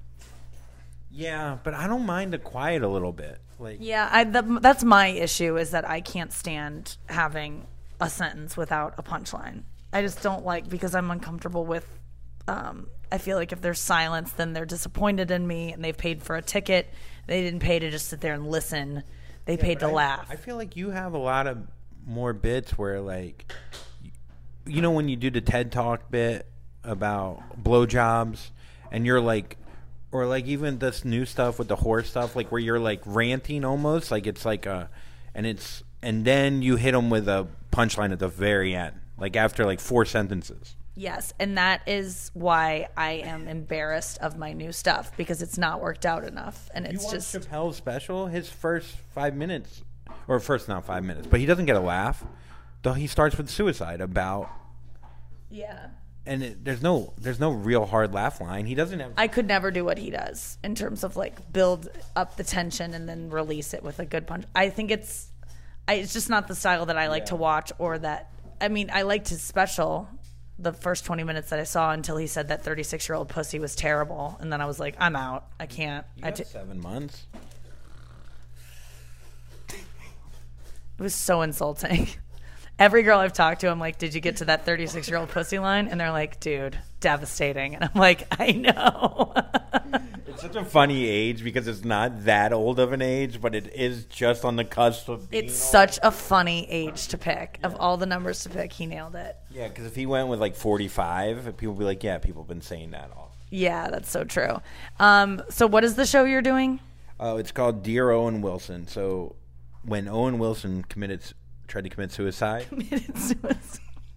Yeah, but I don't mind the quiet a little bit. Like, yeah, I, the, that's my issue is that I can't stand having a sentence without a punchline. I just don't like, because I'm uncomfortable with, um, I feel like if there's silence, then they're disappointed in me and they've paid for a ticket. They didn't pay to just sit there and listen. They yeah, paid to I, laugh. I feel like you have a lot of more bits where, like, you know when you do the TED Talk bit about blowjobs and you're like, or like even this new stuff with the horse stuff, like where you're like ranting almost, like it's like a, and it's, and then you hit them with a punchline at the very end, like after like four sentences. Yes, and that is why I am embarrassed of my new stuff, because it's not worked out enough, and it's you watch just Chappelle's special. His first five minutes, or first not five minutes, but he doesn't get a laugh. Though he starts with suicide about, yeah. And it, there's no there's no real hard laugh line. He doesn't have. I could never do what he does in terms of like build up the tension and then release it with a good punch. I think it's, I, it's just not the style that I like Yeah. to watch, or that. I mean, I liked his special, the first twenty minutes that I saw, until he said that thirty-six year old pussy was terrible, and then I was like, I'm out. I can't. You I have t- seven months. it was so insulting. Every girl I've talked to, I'm like, did you get to that thirty-six year old pussy line? And they're like, dude, devastating. And I'm like, I know. It's such a funny age because it's not that old of an age, but it is just on the cusp of being It's old. such a funny age to pick. Of all the numbers to pick, he nailed it. Yeah, because if he went with like forty-five, people would be like, yeah, people have been saying that all. Yeah, that's so true. Um, so what is the show you're doing? Oh, it's called Dear Owen Wilson. So when Owen Wilson committed, tried to commit suicide. Committed suicide.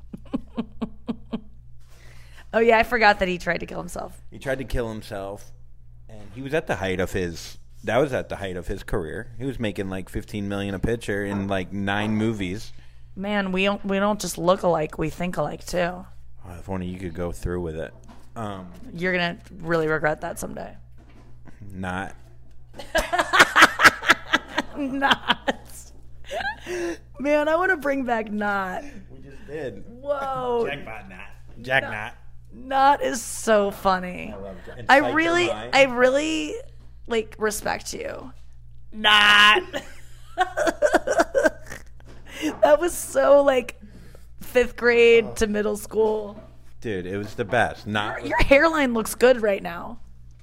Oh, yeah, I forgot that he tried to kill himself. He tried to kill himself, and he was at the height of his. That was at the height of his career. He was making like fifteen million a picture in like nine movies. Man, we don't we don't just look alike; we think alike too. Oh, if only you could go through with it. Um, You're gonna really regret that someday. not. Not. Man, I want to bring back not. We just did. Whoa. Jackpot not. Jack not. Not is so funny. I love Jack. And I Psych really, Your Mind. I really like respect you. Not. That was so like fifth grade to middle school. Dude, it was the best. Not. Your hairline looks good right now.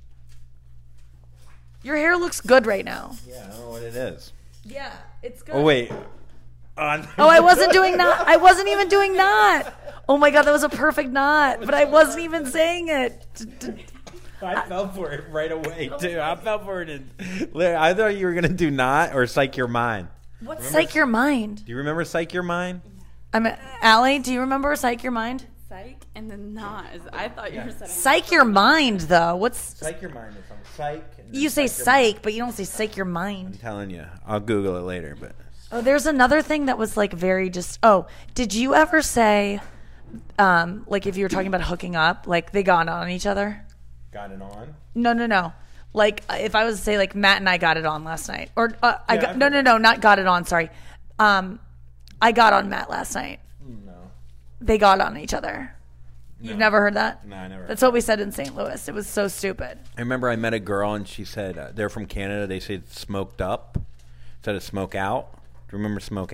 Your hair looks good right now. Yeah, I don't know what it is. Yeah, it's good. Oh wait. On- Oh, I wasn't doing not. I wasn't even doing not. Oh my god, that was a perfect not. But I wasn't even saying it. I fell for it right away too. I fell for it. In, I thought you were gonna do not or Psych Your Mind. What's Psych Your Mind? Do you remember Psych Your Mind? I'm Allie. Do you remember Psych Your Mind? Psych and then not. Is, I thought you were saying Psych Your Mind, though. What's Psych Your Mind is on Psych. and then you say Psych Your Mind. psych, but you don't say Psych Your I'm Mind. telling you, I'll Google it later. But Oh, there's another thing that was like very just. Oh, did you ever say, um, like if you were talking about hooking up, like they got on each other? got it on. No, no, no. Like if I was to say like Matt and I got it on last night, or uh, I Yeah, got I've no, heard no, no, not got it on. Sorry, um, I got on Matt last night. No, They got on each other. You've No. never heard that? no, I never. That's what we said in Saint Louis. It was so stupid. I remember I met a girl and she said uh, they're from Canada. They said smoked up instead of smoke out. Do you remember smoke out?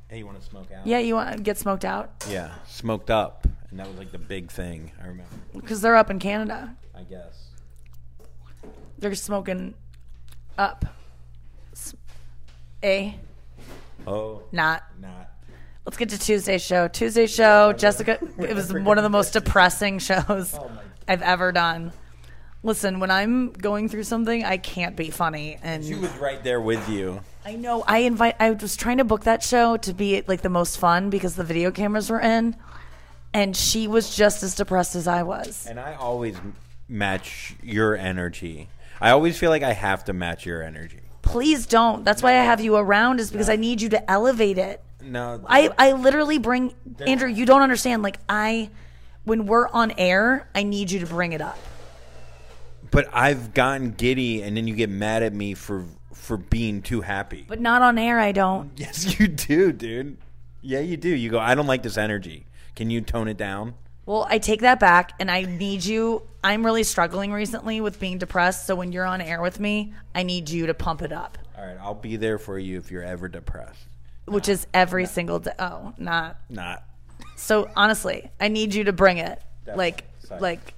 Hey, you want to smoke out? Yeah, you want to get smoked out? Yeah, smoked up, and that was like the big thing. I remember. Because they're up in Canada. I guess. They're smoking up. S- A. Oh. Not. Not. Let's get to Tuesday's show. Tuesday's show, Jessica, it was one of the most depressing shows I've ever done. Listen, when I'm going through something, I can't be funny. And She was right there with you. I know. I invite. I was trying to book that show to be like the most fun because the video cameras were in, and she was just as depressed as I was. And I always m- match your energy. I always feel like I have to match your energy. Please don't. That's why I have you around, is because I need you to elevate it. No. I, I literally bring, Andrew, you don't understand. Like, I, when we're on air, I need you to bring it up. But I've gotten giddy, and then you get mad at me for for being too happy. But not on air, I don't. Yes, you do, dude. Yeah, you do. You go, I don't like this energy. Can you tone it down? Well, I take that back, and I need you. I'm really struggling recently with being depressed, so when you're on air with me, I need you to pump it up. All right, I'll be there for you if you're ever depressed. Which is every single day. Oh, not. Not. So, honestly, I need you to bring it. Definitely. Like, Sorry. like.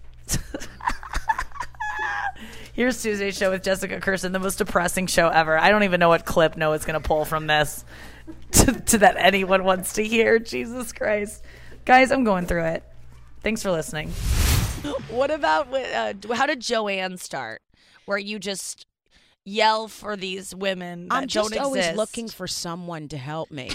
Here's Tuesday's show with Jessica Kirsten, the most depressing show ever. I don't even know what clip Noah's going to pull from this to, to that anyone wants to hear. Jesus Christ. Guys, I'm going through it. Thanks for listening. What about, uh, how did Joanne start? Where you just yell for these women that I'm just don't always exist? looking for someone to help me.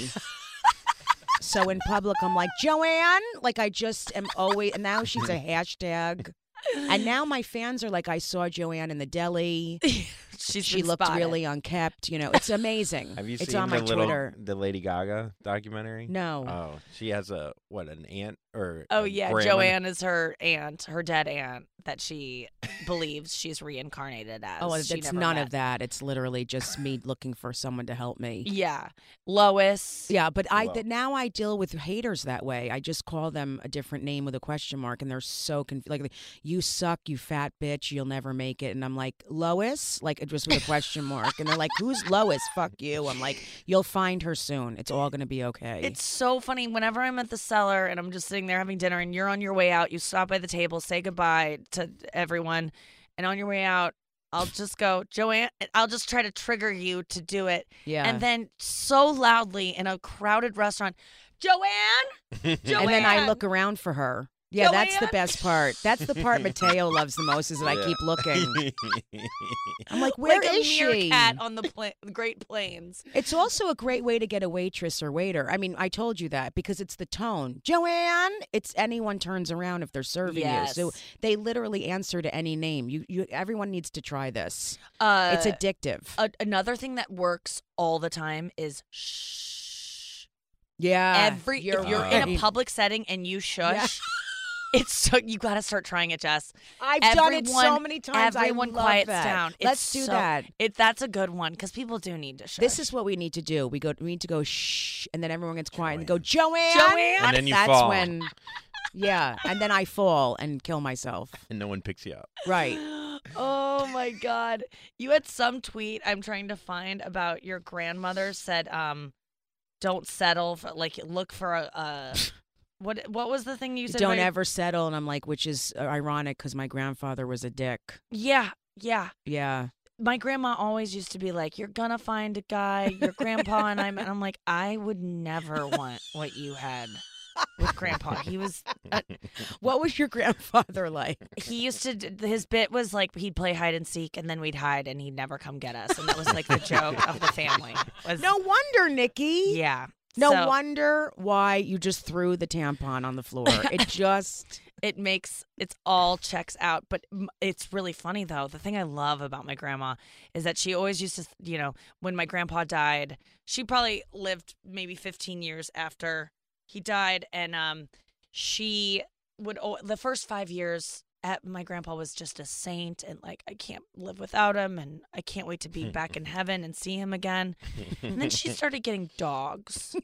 So in public, I'm like, Joanne. Like, I just am always, and now she's a hashtag. And now my fans are like, I saw Joanne in the deli. She's She been looked spotted. really unkept. You know, it's amazing. Have you it's seen on the my little Twitter. the Lady Gaga documentary? No. Oh, she has a what an aunt or Oh, a yeah. grandma? Joanne is her aunt, her dead aunt, that she believes she's reincarnated as. Oh, She it's never none met. of that. It's literally just me looking for someone to help me. Yeah. Lois. Yeah, but I Well. th- now I deal with haters that way. I just call them a different name with a question mark, and they're so confused. Like, you suck, you fat bitch, you'll never make it. And I'm like, Lois? Like, just with a question mark. And they're like, who's Lois? Fuck you. I'm like, you'll find her soon. It's all going to be okay. It's so funny. Whenever I'm at the cellar and I'm just sitting there having dinner and you're on your way out, you stop by the table, say goodbye to everyone. And on your way out, I'll just go, Joanne, I'll just try to trigger you to do it. yeah. And then so loudly in a crowded restaurant, Joanne, Joanne. And then I look around for her. Yeah, that's the Joanne? best part. That's the part Mateo loves the most is that I Yeah. keep looking. I'm like, where like is a she? meerkat on the pla- Great Plains. It's also a great way to get a waitress or waiter. I mean, I told you that because it's the tone. Joanne, it's anyone turns around if they're serving Yes. you. So they literally answer to any name. You, you, everyone needs to try this. Uh, It's addictive. a- another thing that works all the time is shh. yeah, Every you're if you're right. in a public setting and you shush, it's so you got to start trying it, Jess. I've done it so Everyone- many times. I Everyone love quiets that. down. It's Let's do so- that. It that's a good one because people do need to shush. This is what we need to do. We go. We need to go shh, and then everyone gets quiet and go Joanne. Joanne? And then you That's fall. when. Yeah, and then I fall and kill myself. and no one picks you up. Right. Oh my God! You had some tweet I'm trying to find about your grandmother said, um, "Don't settle for like look for a." a What what was the thing you said? Don't very- ever settle, and I'm like, which is uh, ironic because my grandfather was a dick. Yeah, yeah. Yeah. My grandma always used to be like, "You're gonna find a guy, your grandpa," and I'm and I'm like, I would never want what you had with grandpa. He was uh, What was your grandfather like? he used to d- his bit was like he'd play hide and seek and then we'd hide and he'd never come get us, and that was like the joke of the family. Was, No wonder, Nikki. yeah. No So wonder why you just threw the tampon on the floor. It just. it makes it's all checks out, but m- it's really funny though. The thing I love about my grandma is that she always used to, you know, when my grandpa died, she probably lived maybe fifteen years after he died, and um, she would al- the first five years. At, my grandpa was just a saint, and like I can't live without him, and I can't wait to be back in heaven and see him again. And then she started getting dogs.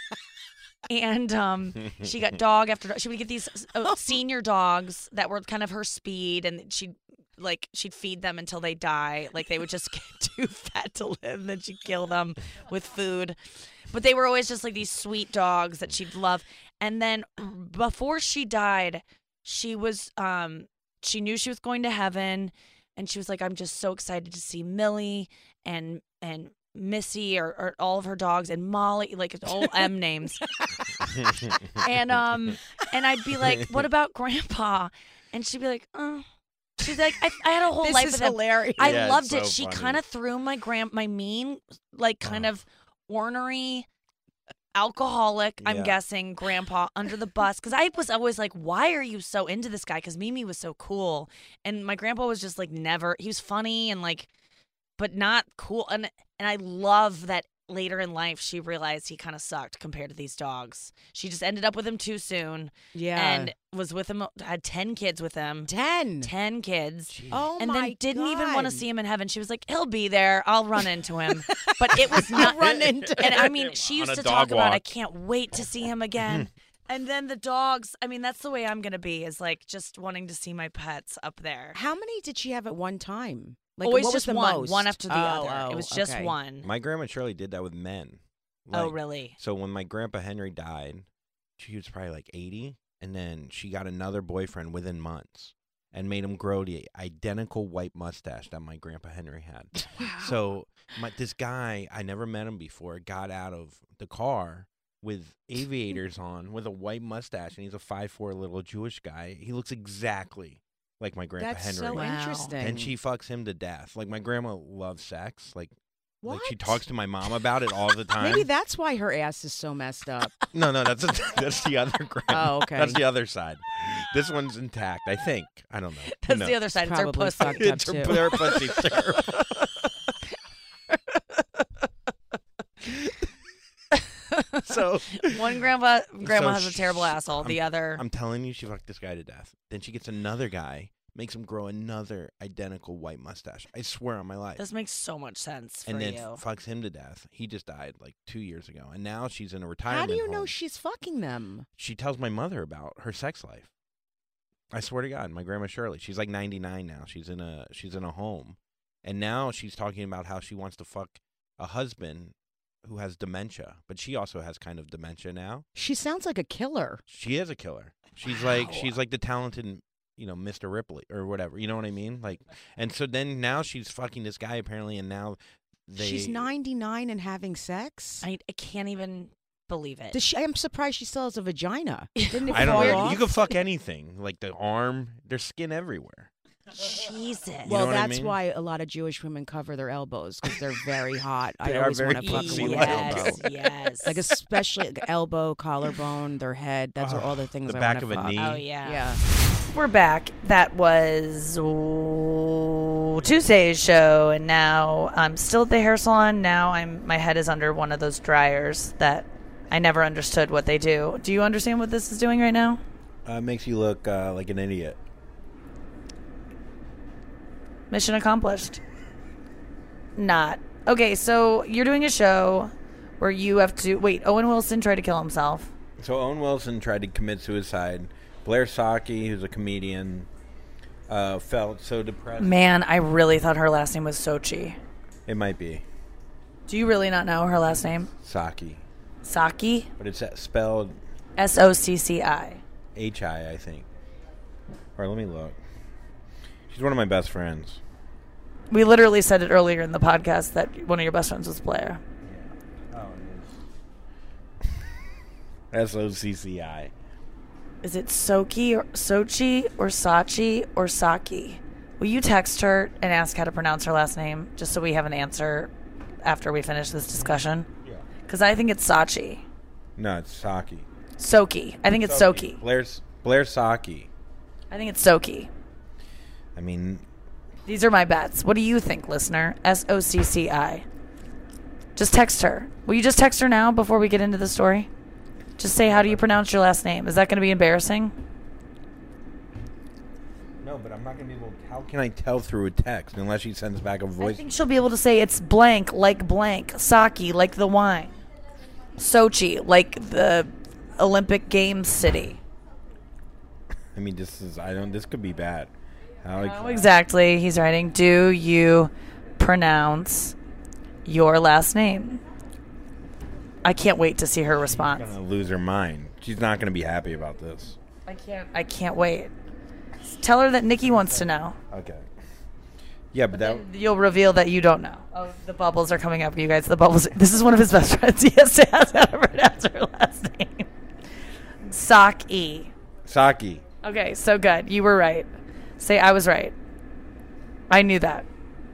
And um, she got dog after dog. She would get these uh, senior dogs that were kind of her speed, and she'd like she'd feed them until they die. Like they would just get too fat to live, and then she'd kill them with food. But they were always just like these sweet dogs that she'd love. And then before she died, she was um she knew she was going to heaven, and she was like, I'm just so excited to see Millie and and Missy or, or all of her dogs and Molly, like all M names. and um and I'd be like, what about Grandpa? And she'd be like, oh. She's like, I, I had a whole This life is with him. hilarious. I Yeah, loved it's it. so She funny. kind of threw my grand, my mean, like kind of ornery, alcoholic, I'm Yeah. guessing, grandpa under the bus. Because I was always like, why are you so into this guy? Because Mimi was so cool. And my grandpa was just like never, he was funny and like, but not cool. And, and I love that later in life, she realized he kind of sucked compared to these dogs. She just ended up with him too soon. Yeah. And was with him, had ten kids with him. ten. ten kids. Oh and my then didn't even want to God. see him in heaven. She was like, he'll be there. I'll run into him. But it was not. run into And I mean, she On used a to talk dog about, I walk. can't wait to see him again. And then the dogs, I mean, that's the way I'm going to be, is like just wanting to see my pets up there. How many did she have at one time? Like, Always what was just the one, most? one after the Oh, other. oh, It was just okay. one. My grandma Shirley did that with men. Oh, Like, really? So when my grandpa Henry died, she was probably like eighty, and then she got another boyfriend within months and made him grow the identical white mustache that my grandpa Henry had. So my, this guy, I never met him before, got out of the car with aviators on with a white mustache, and he's a five foot four little Jewish guy. He looks exactly like my grandpa That's Henry. so Wow. interesting. And she fucks him to death. Like my grandma loves sex. Like what? like she talks to my mom about it all the time. Maybe that's why her ass is so messed up. No, no, that's a, that's the other grandma. Oh, okay. That's the other side. This one's intact, I think. I don't know. Who That's knows? the other side. It's her Probably pussy. fucked up It's her, too. her pussy terrible. So One grandpa grandma So has a terrible sh- asshole. The I'm- other, I'm telling you, she fucked this guy to death. Then she gets another guy, makes him grow another identical white mustache. I swear on my life. this makes so much sense for and then you. fucks him to death. He just died like two years ago, and now she's in a retirement How do you know home. she's fucking them? She tells my mother about her sex life. I swear to God, my grandma Shirley. She's like ninety-nine now. She's in a she's in a home, and now she's talking about how she wants to fuck a husband who has dementia, but she also has kind of dementia now. She sounds like a killer. She is a killer. She's like she's like the talented, you know, Mister Ripley or whatever. You know what I mean? Like, and so then now she's fucking this guy apparently, and now they. She's ninety-nine and having sex. I, I can't even believe it. Does she, I'm surprised she still has a vagina. Didn't it I don't fall know. off? You can fuck anything, like the arm. There's skin everywhere. Jesus. Well, know what I that's mean? why a lot of Jewish women cover their elbows because they're very hot. I They are always very want to fuck pussy them with like elbow. yes, yes. Like especially like elbow, collarbone, their head. Those are Oh, all the things the I back wanna of a fuck. knee. Oh yeah. Yeah. We're back. That was ooh, Tuesday's show, and now I'm still at the hair salon. Now I'm my head is under one of those dryers that I never understood what they do. Do you understand what this is doing right now? Uh, makes you look uh, like an idiot. Mission accomplished. Not. Okay, so you're doing a show where you have to wait. Owen Wilson tried to kill himself. So Owen Wilson tried to commit suicide. Blair Saki, who's a comedian, uh, felt so depressed. Man, I really thought her last name was Sochi. It might be Do you really not know her last name? Saki, Saki? but it's spelled S O C C I. H I, I think. Or let me look. She's one of my best friends. We literally said it earlier in the podcast that one of your best friends was Blair. Oh, it is. S O C C I. Is it Soki or Sochi or Sachi or Saki? Will you text her and ask how to pronounce her last name just so we have an answer after we finish this discussion? Yeah. Because I think it's Sachi. No, it's Saki. Soki. I think it's Soki. Blair's Blair Saki. I think it's Soki. I mean, These are my bets. What do you think, listener? S O C C I. Just text her. Will you just text her now before we get into the story? Just say, how do you pronounce your last name? Is that going to be embarrassing? no, but I'm not gonna be able. How can I tell through a text unless she sends back a I voice? think she'll be able to say it's blank, like blank. Saki, like the wine. Sochi, like the Olympic Games city. I mean, this is. I don't. This could be bad. How How exactly? exactly he's writing, do you pronounce your last name? I can't wait to see her response. She's gonna lose her mind. She's not gonna be happy about this. I can't. I can't wait. Tell her that Nikki wants to know. Okay. Yeah, but that. You'll reveal that you don't know. Oh, the bubbles are coming up, you guys. The bubbles. This is one of his best friends. He has to ask how to pronounce her last name. Saki. Saki. Okay, so good. You were right. Say I was right. I knew that.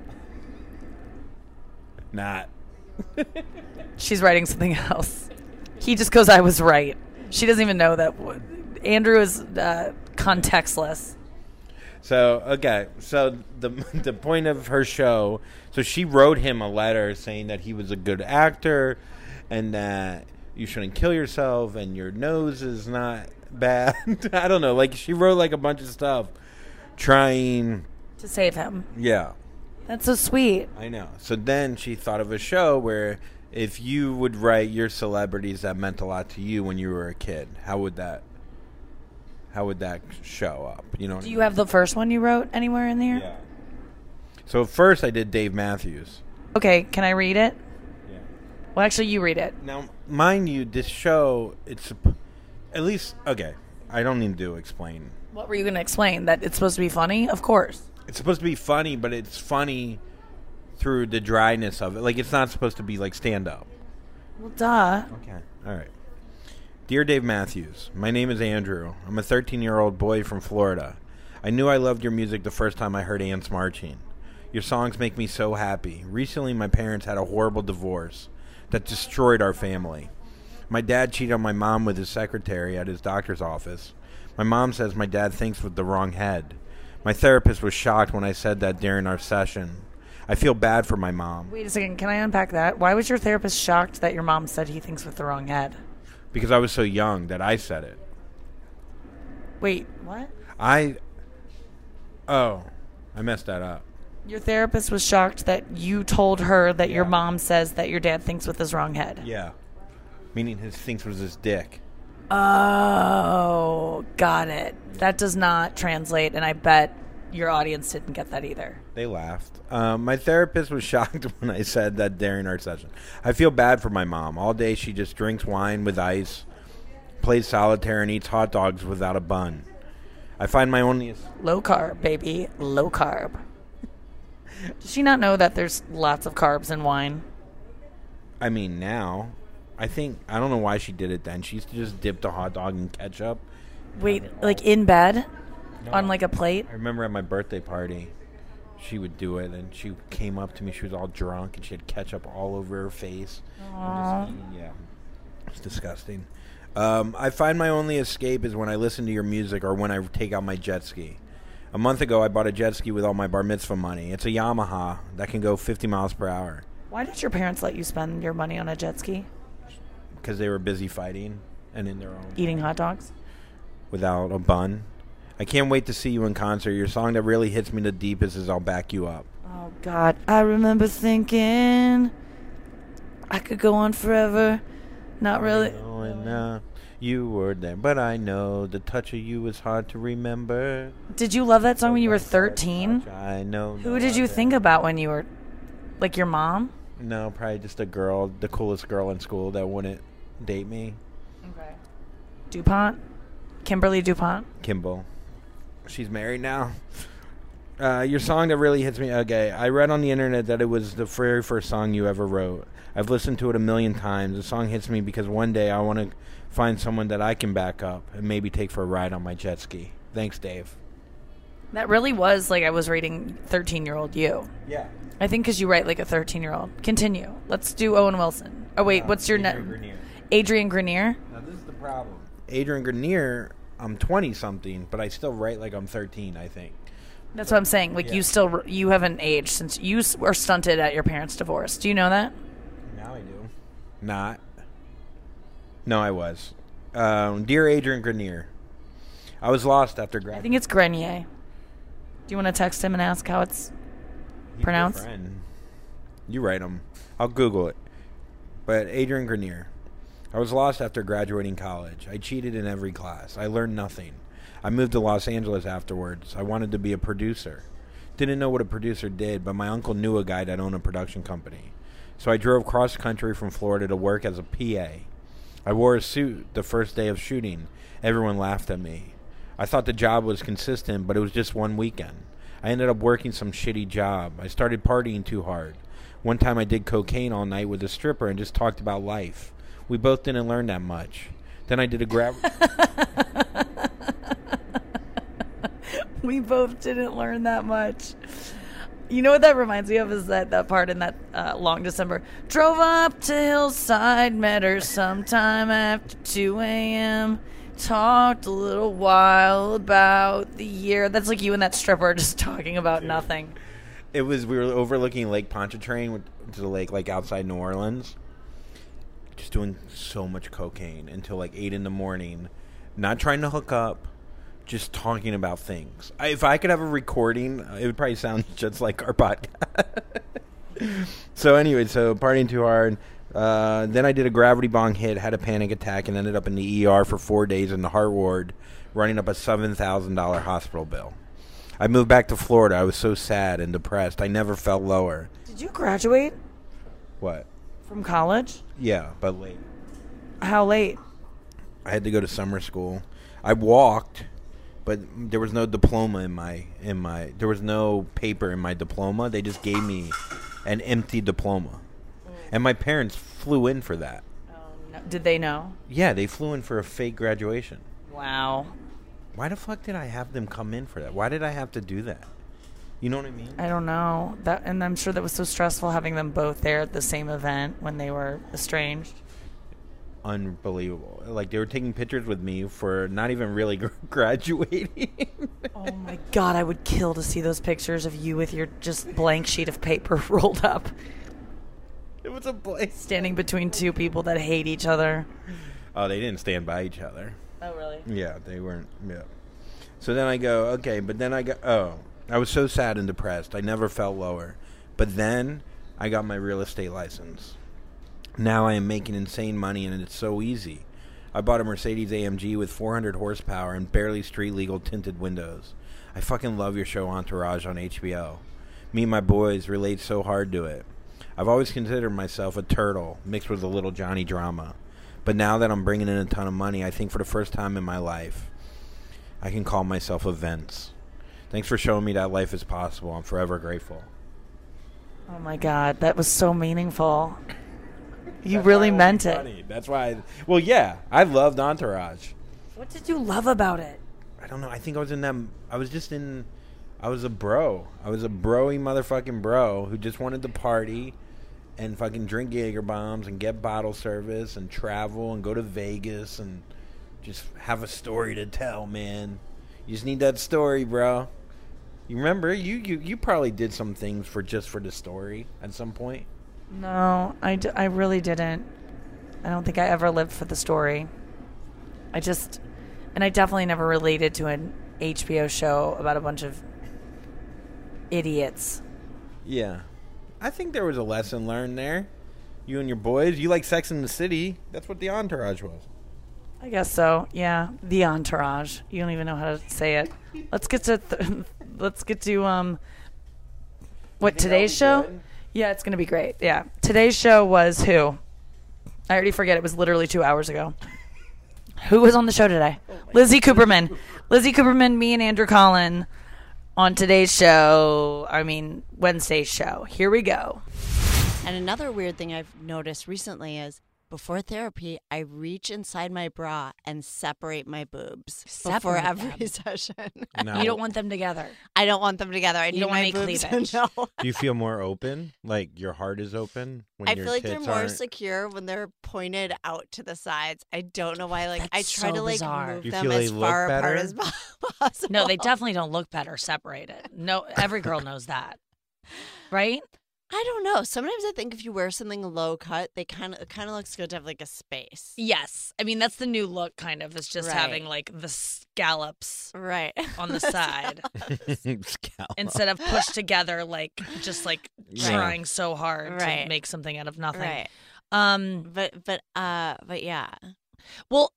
Not. She's writing something else. He just goes, I was right. She doesn't even know that. Andrew is uh, contextless. So okay, so the the point of her show, so she wrote him a letter saying that he was a good actor, and that you shouldn't kill yourself, and your nose is not bad. I don't know, like she wrote like a bunch of stuff, trying To save him. Yeah, That's so sweet. I know. So then she thought of a show where if you would write your celebrities that meant a lot to you when you were a kid, how would that? How would that show up? You know. Do you have the first one you wrote anywhere in there? Yeah. So first I did Dave Matthews. Okay, can I read it? Yeah. Well, actually, you read it. Now, mind you, this show, it's at least, okay, I don't need to explain. What were you going to explain? That it's supposed to be funny? Of course. It's supposed to be funny, but it's funny through the dryness of it. Like, it's not supposed to be like stand-up. Well, duh. Okay, all right. Dear Dave Matthews, my name is Andrew. I'm a thirteen-year-old boy from Florida. I knew I loved your music the first time I heard Ants Marching. Your songs make me so happy. Recently, my parents had a horrible divorce that destroyed our family. My dad cheated on my mom with his secretary at his doctor's office. My mom says my dad thinks with the wrong head. My therapist was shocked when I said that during our session. I feel bad for my mom. Wait a second. Can I unpack that? Why was your therapist shocked that your mom said he thinks with the wrong head? Because I was so young that I said it. Wait, what? I... Oh, I messed that up. Your therapist was shocked that you told her that your mom says that your dad thinks with his wrong head. Yeah. Meaning his thinks was his dick. Oh, got it. That does not translate, and I bet your audience didn't get that either. They laughed. Um, my therapist was shocked when I said that during our session. I feel bad for my mom. All day she just drinks wine with ice, plays solitaire, and eats hot dogs without a bun. I find my only... Low carb, baby. Low carb. Does she not know that there's lots of carbs in wine? I mean, now... I think... I don't know why she did it then. She used to just dip the hot dog in ketchup. Wait, like in bed? No. On like a plate? I remember at my birthday party, she would do it, and she came up to me. She was all drunk, and she had ketchup all over her face. Aww. Just, yeah, it's disgusting. Um, I find my only escape is when I listen to your music or when I take out my jet ski. A month ago, I bought a jet ski with all my bar mitzvah money. It's a Yamaha that can go fifty miles per hour. Why did your parents let you spend your money on a jet ski? Because they were busy fighting and in their own... Eating hot dogs? Without a bun. I can't wait to see you in concert. Your song that really hits me the deepest is I'll Back You Up. Oh, God. I remember thinking I could go on forever. Not really. Oh, and uh, you were there. But I know the touch of you is hard to remember. Did you love that song when you were thirteen? I know. Who did you think about when you were, like, your mom? No, probably just a girl, the coolest girl in school that wouldn't date me. Okay. DuPont? Kimberly DuPont? Kimball. She's married now. Uh, your song that really hits me. Okay, I read on the internet that it was the very first song you ever wrote. I've listened to it a million times. The song hits me because one day I want to find someone that I can back up and maybe take for a ride on my jet ski. Thanks, Dave. That really was like I was reading thirteen-year-old you. Yeah. I think because you write like a thirteen-year-old. Continue. Let's do Owen Wilson. Oh, wait, No, what's your Adrian name? Grenier. Adrian Grenier? Now, this is the problem. Adrian Grenier, I'm twenty-something, but I still write like I'm thirteen, I think. That's what I'm saying. Like, Yeah. you still, you haven't aged since you s- were stunted at your parents' divorce. Do you know that? Now I do. Not. No, I was. Um, Dear Adrian Grenier, I was lost after I graduating. think it's Grenier. Do you want to text him and ask how it's pronounced? You write them. I'll Google it. But Adrian Grenier, I was lost after graduating college. I cheated in every class. I learned nothing. I moved to Los Angeles afterwards. I wanted to be a producer. Didn't know what a producer did, but my uncle knew a guy that owned a production company. So I drove cross country from Florida to work as a P A. I wore a suit the first day of shooting. Everyone laughed at me. I thought the job was consistent, but it was just one weekend. I ended up working some shitty job. I started partying too hard. One time I did cocaine all night with a stripper and just talked about life. We both didn't learn that much. Then I did a grab... We both didn't learn that much. You know what that reminds me of is that, that part in that uh, Long December. Drove up to Hillside, met her sometime after two a.m. Talked a little while about the year. That's like you and that stripper just talking about nothing. It was, we were overlooking Lake Pontchartrain, which is a lake like outside New Orleans. Just doing so much cocaine until like eight in the morning. Not trying to hook up. Just talking about things. I, if I could have a recording, it would probably sound just like our podcast. So anyway, so partying too hard. Uh, then I did a gravity bong hit, had a panic attack, and ended up in the E R for four days in the heart ward, running up a seven thousand dollars hospital bill. I moved back to Florida. I was so sad and depressed. I never felt lower. Did you graduate What? from college? Yeah, but late. How late? I had to go to summer school. I walked, but there was no diploma in my in my. There was no paper in my diploma. They just gave me an empty diploma, and my parents flew in for that. Oh, no. Did they know? Yeah, they flew in for a fake graduation. Wow. Why the fuck did I have them come in for that? Why did I have to do that? You know what I mean? I don't know. That, and I'm sure that was so stressful having them both there at the same event when they were estranged. Unbelievable. Like, they were taking pictures with me for not even really graduating. Oh my God, I would kill to see those pictures of you with your just blank sheet of paper rolled up. It was a blank. Standing between two people that hate each other. Oh, they didn't stand by each other. Oh, really? Yeah, they weren't. Yeah. So then I go, okay, but then I go, oh, I was so sad and depressed. I never felt lower. But then I got my real estate license. Now I am making insane money, and it's so easy. I bought a Mercedes A M G with four hundred horsepower and barely street-legal tinted windows. I fucking love your show Entourage on H B O. Me and my boys relate so hard to it. I've always considered myself a turtle mixed with a little Johnny drama. But now that I'm bringing in a ton of money, I think for the first time in my life, I can call myself a Vince. Thanks for showing me that life is possible. I'm forever grateful. Oh my God, that was so meaningful. You That's really meant it. Funny. That's why. I, well, yeah, I loved Entourage. What did you love about it? I don't know. I think I was in them. I was just in. I was a bro. I was a broy motherfucking bro who just wanted to party and fucking drink Jaeger bombs and get bottle service and travel and go to Vegas and just have a story to tell, man. You just need that story, bro. You remember? You you, you probably did some things for just for the story at some point. No, I, d- I really didn't. I don't think I ever lived for the story. I just, and I definitely never related to an H B O show about a bunch of idiots. Yeah. I think there was a lesson learned there. You and your boys, you like Sex in the City. That's what the Entourage was. I guess so. Yeah, the Entourage. You don't even know how to say it. Let's get to th- let's get to um what today's show? Good? Yeah, it's going to be great. Yeah. Today's show was who? I already forget. It was literally two hours ago. Who was on the show today? Oh Lizzie Cooperman. Lizzie Cooperman, me, and Andrew Collin on today's show. I mean, Wednesday's show. Here we go. And another weird thing I've noticed recently is before therapy, I reach inside my bra and separate my boobs separate before every them. session. No. You don't want them together. I don't want them together. I you need don't my want any boobs cleavage. to know. Do you feel more open? Like your heart is open? When I your feel like they're tits more aren't... secure when they're pointed out to the sides. I don't know why. Like That's I try so to like bizarre. move You them feel as they look far apart better? as possible. No, they definitely don't look better separated. No, every girl knows that. Right? I don't know. Sometimes I think if you wear something low cut, they kind of it kind of looks good to have like a space. Yes. I mean, that's the new look, kind of. It's just Right. having, like, the scallops Right. on the side Scallop. instead of pushed together, like, just, like, Yeah. trying so hard Right. to make something out of nothing. Right. Um, But but uh but yeah. well,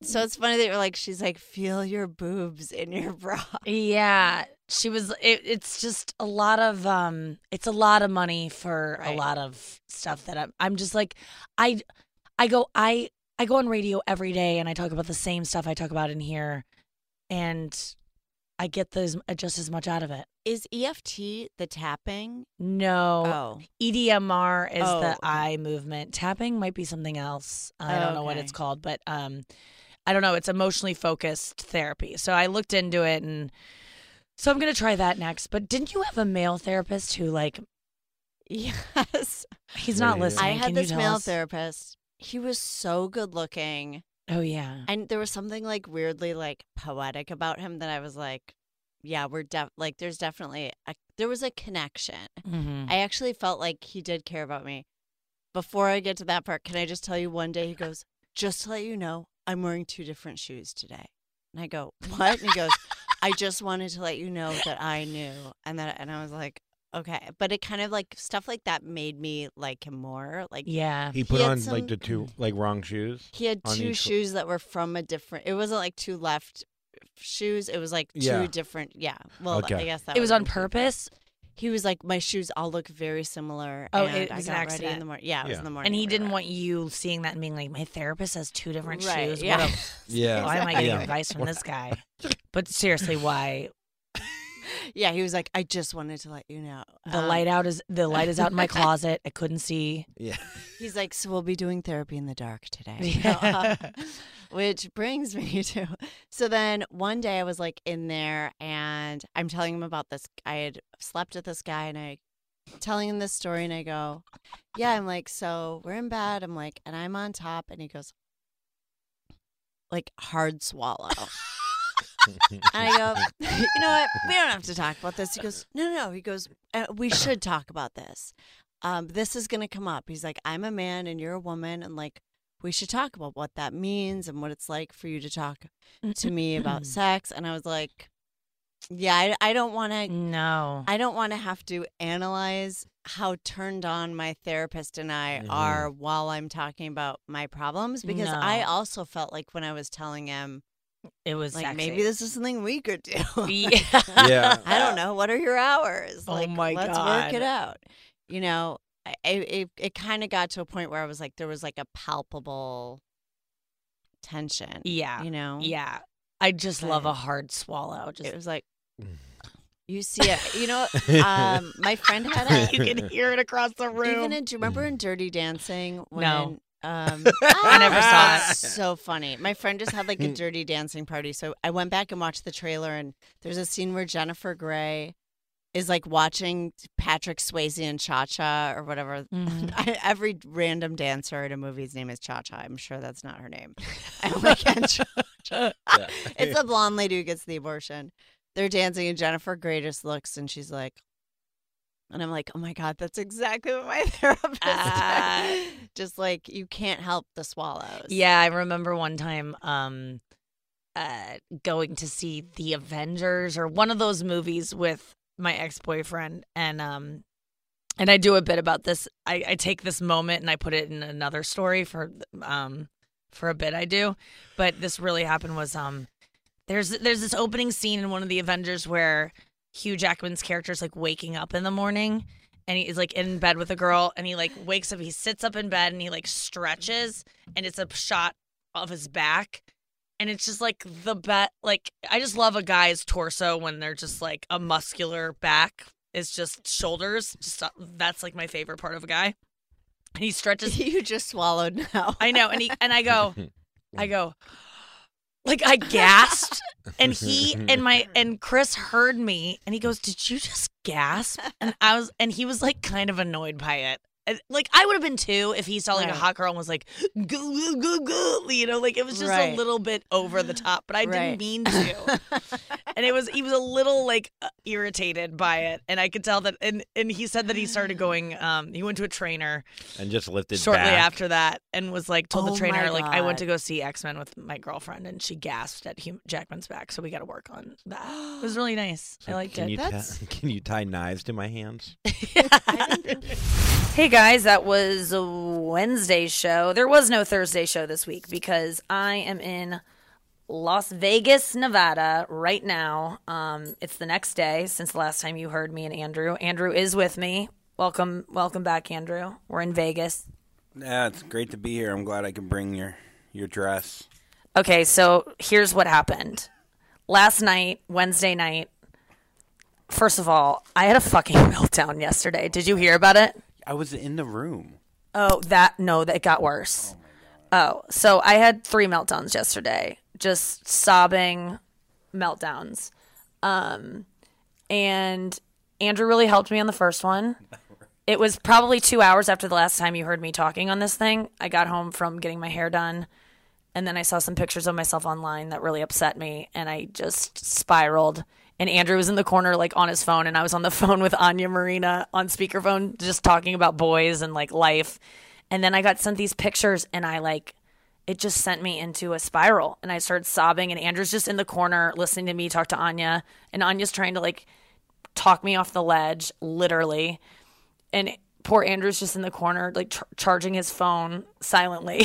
So it's funny that you're like, she's like, feel your boobs in your bra. Yeah, she was. It, it's just a lot of. Um, it's a lot of money for Right. a lot of stuff that I'm. I'm just like, I, I go. I I go on radio every day and I talk about the same stuff I talk about in here, and I get those just as much out of it. Is E F T the tapping? No. Oh. E D M R is Oh, the okay. eye movement. Tapping might be something else. I don't know what Okay. it's called, but um, I don't know. It's emotionally focused therapy. So I looked into it, and so I'm gonna try that next. But didn't you have a male therapist who, like, Yes. he's not Yeah. listening? I had Can this you tell male us? therapist. He was so good looking. Oh yeah. And there was something like weirdly like poetic about him that I was like, yeah, we're def like there's definitely a, there was a connection. Mm-hmm. I actually felt like he did care about me. Before I get to that part, can I just tell you one day he goes, just to let you know, I'm wearing two different shoes today. And I go, what? And he goes, I just wanted to let you know that I knew. And that and I was like, okay. But it kind of like stuff like that made me like him more. Like Yeah. He put had on some- like the two like wrong shoes. He had on two each- shoes that were from a different. It wasn't like two left shoes. It was like two Yeah. different. Yeah. Well, Okay. I guess that It was would on be- purpose. He was like, my shoes all look very similar. Oh, and it I was got an ready in accident. the morning. Yeah, it was Yeah. in the morning. And he or didn't whatever. want you seeing that and being like, my therapist has two different Right, shoes. yeah. What a, Yeah. why am I getting Yeah. advice from this guy? But seriously, why? Yeah, he was like, I just wanted to let you know. The Um, light out is the light is out in my closet. I couldn't see. Yeah. He's like, so we'll be doing therapy in the dark today. Yeah. Which brings me to, so then one day I was like in there and I'm telling him about this. I had slept with this guy and I telling him this story and I go, yeah, I'm like, so we're in bed. I'm like, and I'm on top. And he goes, like hard swallow. And I go, you know what? We don't have to talk about this. He goes, no, no, no. He goes, uh, we should talk about this. Um, this is going to come up. He's like, I'm a man and you're a woman. And like, we should talk about what that means and what it's like for you to talk to me about sex. And I was like, yeah, I, I don't want to. No. I don't want to have to analyze how turned on my therapist and I Mhm. are while I'm talking about my problems because No. I also felt like when I was telling him, It was like, sexy. maybe this is something we could do. Yeah. Yeah. I don't know. What are your hours? Oh Like, my let's God. work it out. You know, I, I, it, it kind of got to a point where I was like, there was like a palpable tension. Yeah. You know? Yeah. I just love But a hard swallow. Just It was like, you see it. You know, um, my friend had a. you can hear it across the room. Even in, do you remember in Dirty Dancing when No. um I never saw it. So funny. My friend just had like a Dirty Dancing party, so I went back and watched the trailer and there's a scene where Jennifer Grey is like watching Patrick Swayze and Cha-Cha or whatever. Mhm. I, every random dancer in a movie's name is Cha-Cha. I'm sure that's not her name. I'm like, and Cha-Cha. Yeah. It's the blonde lady who gets the abortion. They're dancing and Jennifer Grey just looks and she's like, and I'm like, oh my God, that's exactly what my therapist Ah. said. Just like, you can't help the swallows. Yeah, I remember one time um uh going to see The Avengers or one of those movies with my ex-boyfriend and um and I do a bit about this. I, I take this moment and I put it in another story for um for a bit I do. But this really happened was um there's there's this opening scene in one of the Avengers where Hugh Jackman's character is like waking up in the morning and he is like in bed with a girl and he like wakes up, he sits up in bed and he like stretches and it's a shot of his back and it's just like the bet like I just love a guy's torso when they're just like a muscular back is just shoulders. Just uh, that's like my favorite part of a guy. And he stretches. You just swallowed now. I know, and he and I go, I go, like I gasped, and he and my and Chris heard me, and he goes, "Did you just gasp?" And I was, and he was like kind of annoyed by it. And, like I would have been too if he saw like Right. a hot girl and was like, "Goo goo goo goo," you know, like it was just Right. a little bit over the top, but I Right. didn't mean to. And it was he was a little like uh, irritated by it, and I could tell that. And and he said that he started going. Um, he went to a trainer And just lifted shortly back. after that, and was like told Oh the trainer my like I went God. to go see X-Men with my girlfriend, and she gasped at Hugh Jackman's back, so we got to work on that. It was really nice. I liked Can it. you That's- ti- can you tie knives to my hands? Hey guys, that was a Wednesday show. There was no Thursday show this week because I am in Las Vegas, Nevada, right now. Um, it's the next day since the last time you heard me and Andrew. Andrew is with me. Welcome, welcome back, Andrew. We're in Vegas. Yeah, it's great to be here. I'm glad I can bring your your dress. Okay, so here's what happened. Last night, Wednesday night, first of all, I had a fucking meltdown yesterday. Did you hear about it? I was in the room. Oh, that, no, that got worse. Oh, oh, so I had three meltdowns yesterday. Just sobbing meltdowns. Um, and Andrew really helped me on the first one. It was probably two hours after the last time you heard me talking on this thing. I got home from getting my hair done, and then I saw some pictures of myself online that really upset me, and I just spiraled. And Andrew was in the corner, like, on his phone, and I was on the phone with Anya Marina on speakerphone just talking about boys and, like, life. And then I got sent these pictures, and I, like... it just sent me into a spiral, and I started sobbing, and Andrew's just in the corner listening to me talk to Anya, and Anya's trying to, like, talk me off the ledge, literally, and poor Andrew's just in the corner, like, ch- charging his phone silently.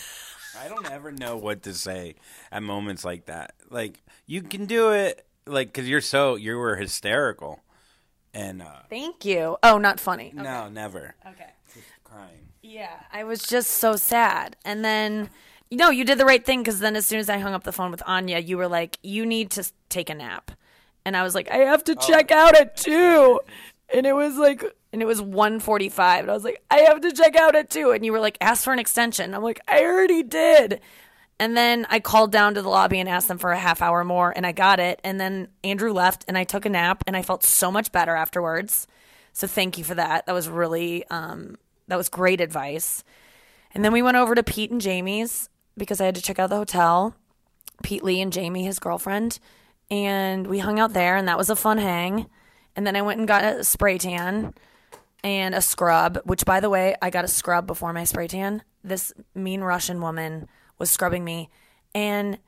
I don't ever know what to say at moments like that. Like, you can do it, like, because you're so, you were hysterical, and, uh... Thank you. Oh, not funny. Okay. No, never. Okay. Just crying. Yeah, I was just so sad, and then... You know, you did the right thing, because then as soon as I hung up the phone with Anya, you were like, you need to take a nap. And I was like, I have to check oh. out at two. And it was like, and it was one forty-five. And I was like, I have to check out at two. And you were like, ask for an extension. I'm like, I already did. And then I called down to the lobby and asked them for a half hour more, and I got it. And then Andrew left, and I took a nap, and I felt so much better afterwards. So thank you for that. That was really, um, that was great advice. And then we went over to Pete and Jamie's, because I had to check out the hotel, Pete Lee and Jamie, his girlfriend, and we hung out there, and that was a fun hang. And then I went and got a spray tan and a scrub, which, by the way, I got a scrub before my spray tan. This mean Russian woman was scrubbing me and,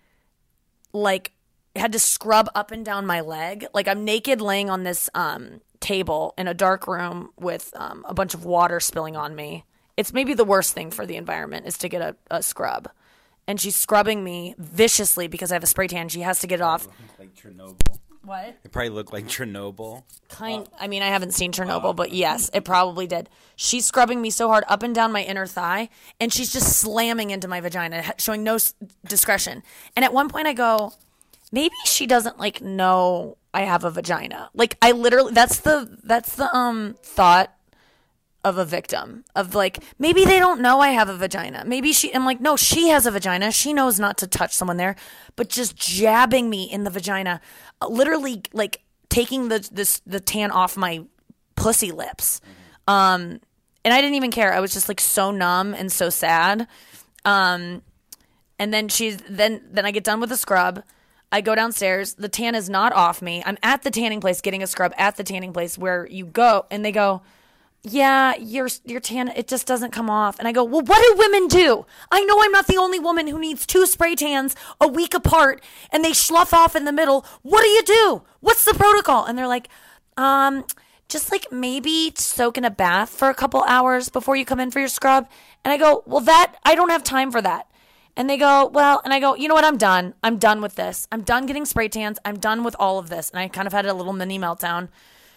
like, had to scrub up and down my leg. Like, I'm naked laying on this um, table in a dark room with um, a bunch of water spilling on me. It's maybe the worst thing for the environment is to get a, a scrub. And she's scrubbing me viciously because I have a spray tan. She has to get it off. Like Chernobyl. What? It probably looked like Chernobyl. Kind. I mean, I haven't seen Chernobyl, but yes, it probably did. She's scrubbing me so hard up and down my inner thigh, and she's just slamming into my vagina, showing no s- discretion. And at one point I go, maybe she doesn't, like, know I have a vagina. Like, I literally, that's the, that's the um thought of a victim of, like, maybe they don't know I have a vagina. Maybe she, I'm like, no, she has a vagina. She knows not to touch someone there, but just jabbing me in the vagina, literally, like, taking the, this, the tan off my pussy lips. Um, and I didn't even care. I was just, like, so numb and so sad. Um, and then she's, then, then I get done with the scrub. I go downstairs. The tan is not off me. I'm at the tanning place getting a scrub at the tanning place where you go, and they go, yeah, your your tan, it just doesn't come off. And I go, well, what do women do? I know I'm not the only woman who needs two spray tans a week apart, and they slough off in the middle. What do you do? What's the protocol? And they're like, um, just, like, maybe soak in a bath for a couple hours before you come in for your scrub. And I go, well, that, I don't have time for that. And they go, well, and I go, you know what? I'm done. I'm done with this. I'm done getting spray tans. I'm done with all of this. And I kind of had a little mini meltdown.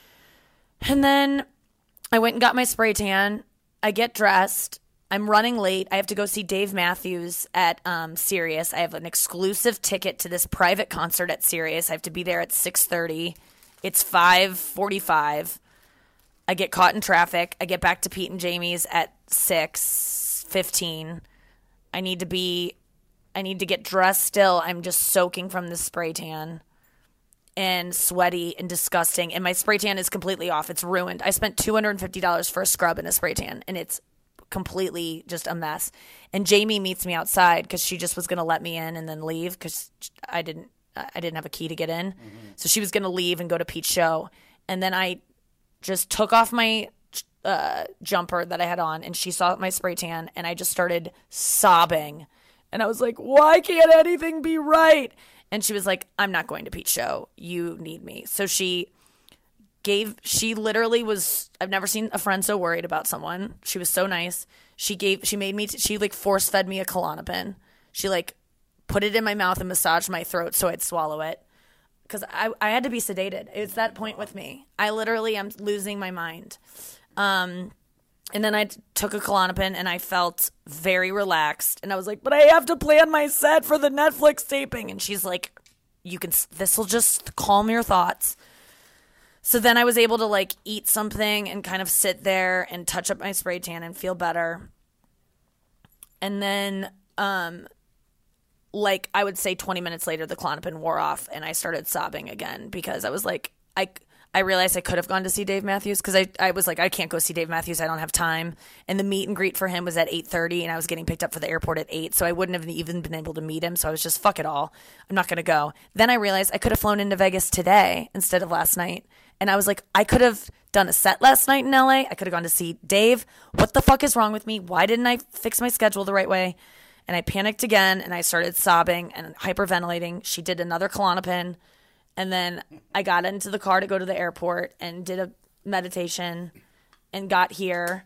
And then I went and got my spray tan. I get dressed. I'm running late. I have to go see Dave Matthews at um, Sirius. I have an exclusive ticket to this private concert at Sirius. I have to be there at six thirty. It's five forty-five. I get caught in traffic. I get back to Pete and Jamie's at six fifteen. I need to be, I need to get dressed still. I'm just soaking from the spray tan. And sweaty and disgusting, and my spray tan is completely off. It's ruined. I spent two hundred fifty dollars for a scrub and a spray tan, and it's completely just a mess. And Jamie meets me outside because she just was going to let me in and then leave because I didn't I didn't have a key to get in. Mm-hmm. So she was going to leave and go to Pete's show. And then I just took off my uh, jumper that I had on, and she saw my spray tan, and I just started sobbing. And I was like, why can't anything be right? And she was like, I'm not going to Pete's show. You need me. So she gave, she literally was, I've never seen a friend so worried about someone. She was so nice. She gave, she made me, she like force fed me a Klonopin. She like put it in my mouth and massaged my throat so I'd swallow it. Because I, I had to be sedated. It's that point with me. I literally am losing my mind. Um, and then I t- took a Klonopin, and I felt very relaxed. And I was like, but I have to plan my set for the Netflix taping. And she's like, you can. This will just calm your thoughts. So then I was able to, like, eat something and kind of sit there and touch up my spray tan and feel better. And then, um, like, I would say twenty minutes later, the Klonopin wore off, and I started sobbing again because I was like, I, I realized I could have gone to see Dave Matthews because I, I was like, I can't go see Dave Matthews. I don't have time. And the meet and greet for him was at eight thirty, and I was getting picked up for the airport at eight, so I wouldn't have even been able to meet him. So I was just, fuck it all. I'm not going to go. Then I realized I could have flown into Vegas today instead of last night. And I was like, I could have done a set last night in L A. I could have gone to see Dave. What the fuck is wrong with me? Why didn't I fix my schedule the right way? And I panicked again, and I started sobbing and hyperventilating. She did another Klonopin. And then I got into the car to go to the airport and did a meditation and got here.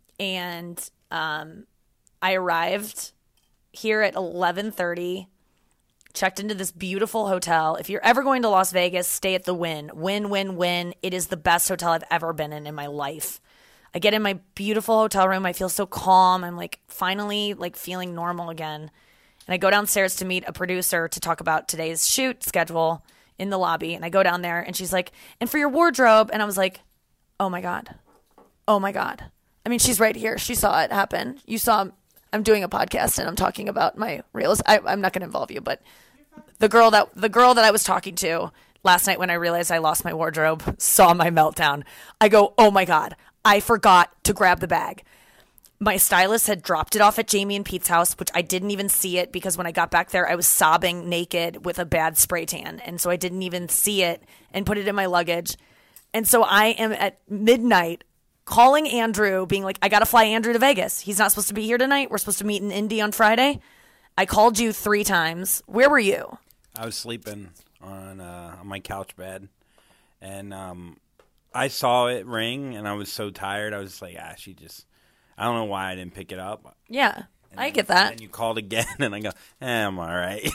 And um, I arrived here at eleven thirty. Checked into this beautiful hotel. If you're ever going to Las Vegas, stay at the Wynn. Win, win, win. It is the best hotel I've ever been in in my life. I get in my beautiful hotel room. I feel so calm. I'm like finally like feeling normal again. And I go downstairs to meet a producer to talk about today's shoot schedule in the lobby. And I go down there and she's like, and for your wardrobe. And I was like, oh my God. Oh my God. I mean, she's right here. She saw it happen. You saw I'm doing a podcast and I'm talking about my reels. I, I'm not going to involve you, but the girl that the girl that I was talking to last night when I realized I lost my wardrobe saw my meltdown. I go, oh my God, I forgot to grab the bag. My stylist had dropped it off at Jamie and Pete's house, which I didn't even see it because when I got back there, I was sobbing naked with a bad spray tan. And so I didn't even see it and put it in my luggage. And so I am at midnight calling Andrew, being like, I got to fly Andrew to Vegas. He's not supposed to be here tonight. We're supposed to meet in Indy on Friday. I called you three times. Where were you? I was sleeping on uh, on my couch bed, and um, I saw it ring, and I was so tired. I was just like, ah, she just, I don't know why I didn't pick it up. Yeah, and I then, get that. And you called again, and I go, eh, I'm all right.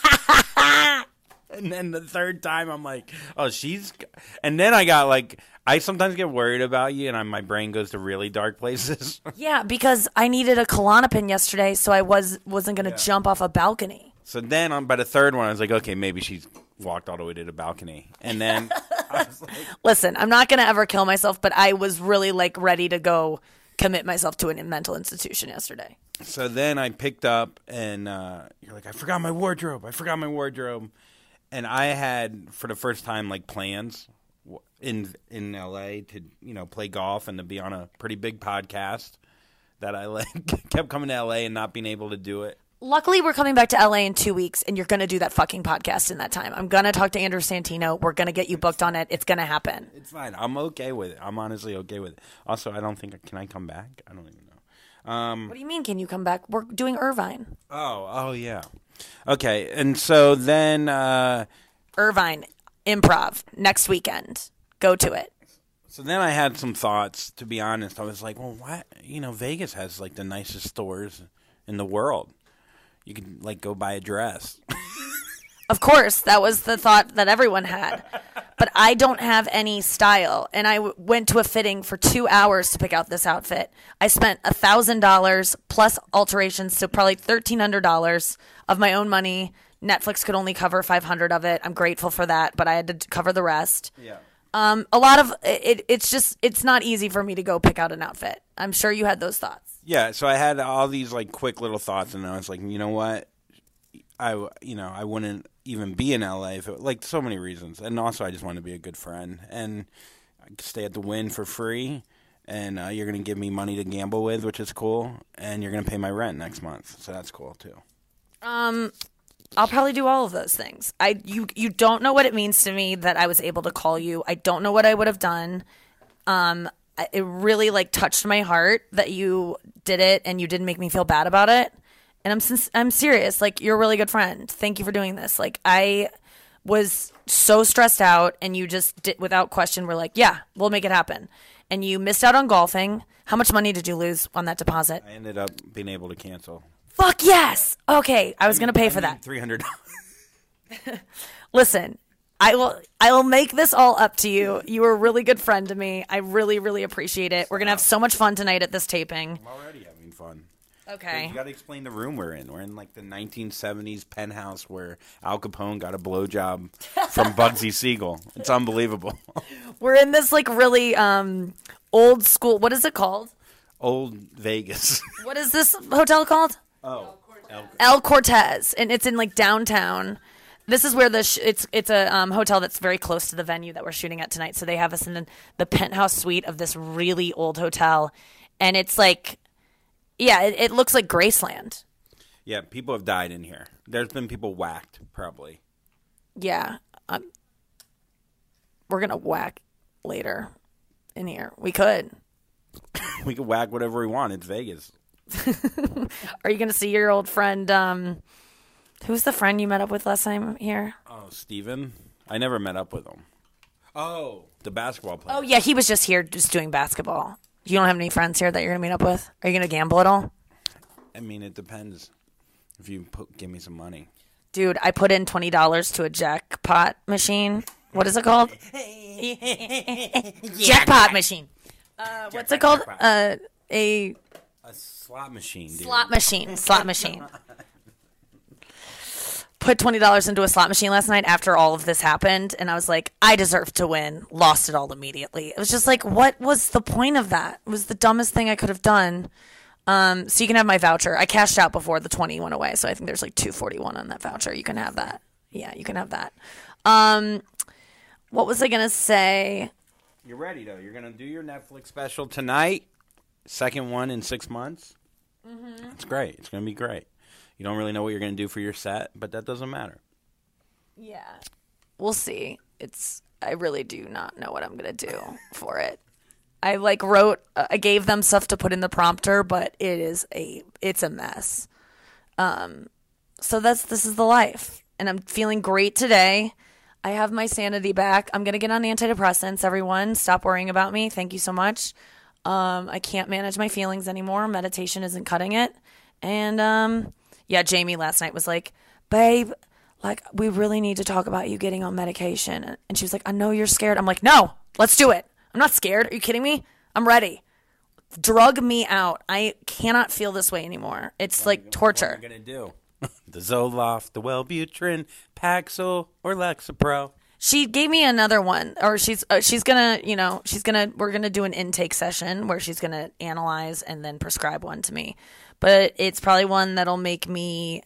And then the third time, I'm like, oh, she's... And then I got, like... I sometimes get worried about you, and I, my brain goes to really dark places. Yeah, because I needed a Klonopin yesterday, so I was, wasn't going to Yeah. jump off a balcony. So then, on by the third one, I was like, okay, maybe she's walked all the way to the balcony. And then... I was like, Listen, I'm not going to ever kill myself, but I was really, like, ready to go commit myself to a mental institution yesterday. So then I picked up, and uh, you're like, I forgot my wardrobe. I forgot my wardrobe. And I had, for the first time, like plans in in L A to, you know, play golf and to be on a pretty big podcast that I like kept coming to L A and not being able to do it. Luckily, we're coming back to L A in two weeks, and you're going to do that fucking podcast in that time. I'm going to talk to Andrew Santino. We're going to get you booked on it. It's going to happen. It's fine. I'm okay with it. I'm honestly okay with it. Also, I don't think, can I come back? I don't even know. Um, What do you mean, can you come back? We're doing Irvine. oh, oh, yeah. Okay, and so then... Uh, Irvine, improv, next weekend. Go to it. So then I had some thoughts, to be honest. I was like, well, what? You know, Vegas has, like, the nicest stores in the world. You can, like, go buy a dress. Of course, that was the thought that everyone had. But I don't have any style. And I w- went to a fitting for two hours to pick out this outfit. I spent one thousand dollars plus alterations, so probably thirteen hundred dollars of my own money. Netflix could only cover five hundred dollars of it. I'm grateful for that, but I had to cover the rest. Yeah. Um, a lot of it. It's just it's not easy for me to go pick out an outfit. I'm sure you had those thoughts. Yeah, so I had all these, like, quick little thoughts, and I was like, you know what? I, you know, I wouldn't even be in L A if it, like, so many reasons. And also, I just wanted to be a good friend. And I could stay at the Wynn for free, and uh, you're going to give me money to gamble with, which is cool. And you're going to pay my rent next month, so that's cool, too. Um, I'll probably do all of those things. I you you don't know what it means to me that I was able to call you. I don't know what I would have done. Um, it really, like, touched my heart that you did it and you didn't make me feel bad about it. And I'm since I'm serious. Like, you're a really good friend. Thank you for doing this. Like, I was so stressed out, and you just did, without question, were like, yeah, we'll make it happen. And you missed out on golfing. How much money did you lose on that deposit? I ended up being able to cancel Fuck yes. Okay, I was gonna pay for that. Three hundred dollars. Listen, I will. I will make this all up to you. You were a really good friend to me. I really, really appreciate it. We're gonna have so much fun tonight at this taping. I'm already having fun. Okay. You got to explain the room we're in. We're in like the nineteen seventies penthouse where Al Capone got a blowjob from Bugsy Siegel. It's unbelievable. We're in this like really um old school. What is it called? Old Vegas. What is this hotel called? Oh, El, El Cortez, and it's in like downtown. This is where the sh- it's it's a um, hotel that's very close to the venue that we're shooting at tonight. So they have us in the, the penthouse suite of this really old hotel, and it's like, yeah, it, it looks like Graceland. Yeah, people have died in here. There's been people whacked, probably. Yeah, um, we're gonna whack later in here. We could. We could whack whatever we want. It's Vegas. Are you gonna see your old friend? Um, who's the friend you met up with last time here? Oh, Steven? I never met up with him. Oh, the basketball player. Oh yeah, he was just here, just doing basketball. You don't have any friends here that you're gonna meet up with? Are you gonna gamble at all? I mean, it depends. If you put, give me some money, dude. I put in twenty dollars to a jackpot machine. What is it called? Jackpot machine. Uh, what's it called? Uh, a a slot machine. Dude. Slot machine. Slot machine. Put twenty dollars into a slot machine last night after all of this happened, and I was like, I deserve to win. Lost it all immediately. It was just like, what was the point of that? It was the dumbest thing I could have done. Um, so you can have my voucher. I cashed out before the twenty went away, so I think there's like two forty-one on that voucher. You can have that. Yeah, you can have that. Um, what was I gonna say? You're ready though. You're gonna do your Netflix special tonight. Second one in six months. Mm-hmm. It's great. It's gonna be great. You don't really know what you're gonna do for your set, but that doesn't matter. Yeah, we'll see. It's I really do not know what I'm gonna do for it. I like wrote. Uh, I gave them stuff to put in the prompter, but it is a it's a mess. Um, so that's this is the life, and I'm feeling great today. I have my sanity back. I'm gonna get on antidepressants. Everyone, stop worrying about me. Thank you so much. Um, I can't manage my feelings anymore. Meditation isn't cutting it, and um, yeah, Jamie last night was like, "Babe, like we really need to talk about you getting on medication," and she was like, "I know you're scared." I'm like, "No, let's do it." I'm not scared. Are you kidding me? I'm ready. Drug me out. I cannot feel this way anymore. It's like gonna, torture. What are you going to do? The Zoloft, the Wellbutrin, Paxil, or Lexapro? She gave me another one, or she's uh, she's gonna, you know, she's gonna, we're gonna do an intake session where she's gonna analyze and then prescribe one to me. But it's probably one that'll make me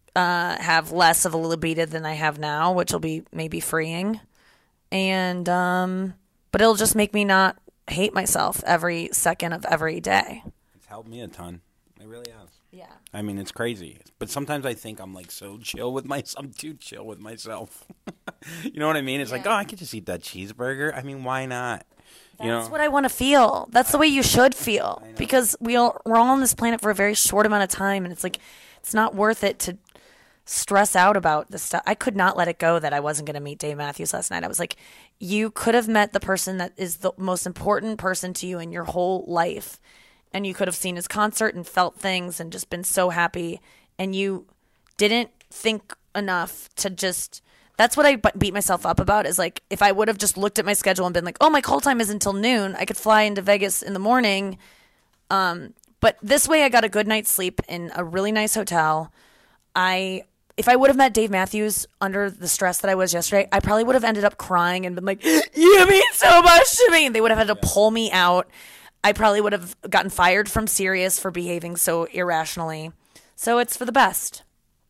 uh, have less of a libido than I have now, which will be maybe freeing. And, um... but it'll just make me not hate myself every second of every day. It's helped me a ton. It really has. Yeah. I mean, it's crazy. But sometimes I think I'm like so chill with myself. I'm too chill with myself. You know what I mean? It's yeah. like, oh, I could just eat that cheeseburger. I mean, why not? You That's know? what I want to feel. That's the way you should feel. Because we all, we're all on this planet for a very short amount of time. And it's like, it's not worth it to stress out about this stuff. I could not let it go that I wasn't going to meet Dave Matthews last night. I was like, you could have met the person that is the most important person to you in your whole life, and you could have seen his concert and felt things and just been so happy, and you didn't think enough to just that's what I beat myself up about, is like, if I would have just looked at my schedule and been like, oh, my call time is until noon, I could fly into Vegas in the morning. Um, but this way I got a good night's sleep in a really nice hotel. I If I would have met Dave Matthews under the stress that I was yesterday, I probably would have ended up crying and been like, you mean so much to me. And they would have had to pull me out. I probably would have gotten fired from Sirius for behaving so irrationally. So it's for the best.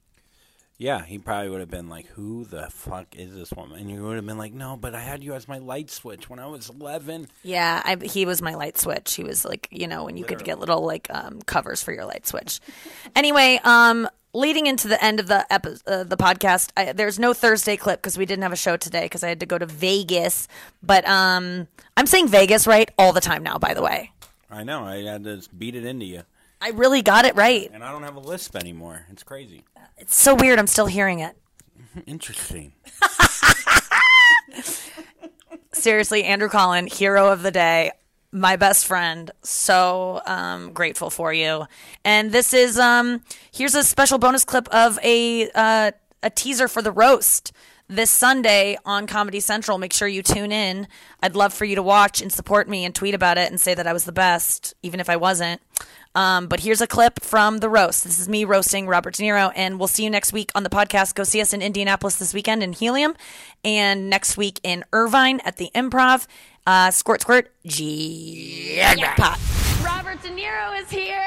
Yeah, he probably would have been like, who the fuck is this woman? And you would have been like, no, but I had you as my light switch when I was eleven. Yeah, I, he was my light switch. He was like, you know, when you Literally. could get little like um, covers for your light switch. Anyway, um... leading into the end of the epi- uh, the podcast, I, there's no Thursday clip because we didn't have a show today because I had to go to Vegas. But um, I'm saying Vegas right all the time now, by the way. I know. I had to beat it into you. I really got it right. And I don't have a lisp anymore. It's crazy. It's so weird. I'm still hearing it. Interesting. Seriously, Andrew Collin, hero of the day. my best friend. So um, grateful for you. And this is um, here's a special bonus clip of a uh, a teaser for the roast this Sunday on Comedy Central. Make sure you tune in. I'd love for you to watch and support me and tweet about it and say that I was the best, even if I wasn't. Um, but here's a clip from the roast. This is me roasting Robert De Niro, and we'll see you next week on the podcast. Go see us in Indianapolis this weekend in Helium, and next week in Irvine at the Improv. Uh, squirt, squirt, jackpot. Robert De Niro is here.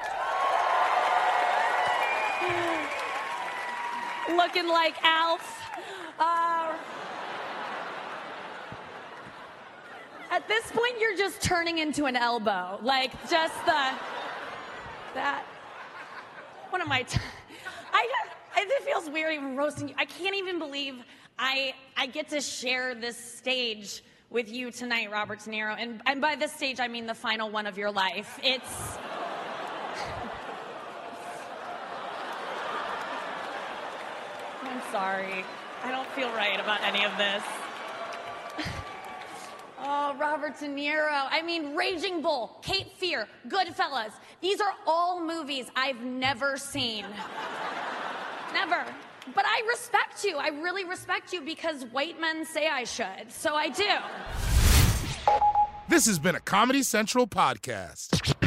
Looking like Alf. Uh, at this point, you're just turning into an elbow. Like, just the... That. What am I? T- I. It feels weird even roasting you. I can't even believe I. I get to share this stage with you tonight, Robert De Niro. And and by this stage, I mean the final one of your life. It's. I'm sorry. I don't feel right about any of this. Oh, Robert De Niro. I mean, Raging Bull, Cape Fear, Goodfellas. These are all movies I've never seen. Never. But I respect you. I really respect you because white men say I should. So I do. This has been a Comedy Central podcast.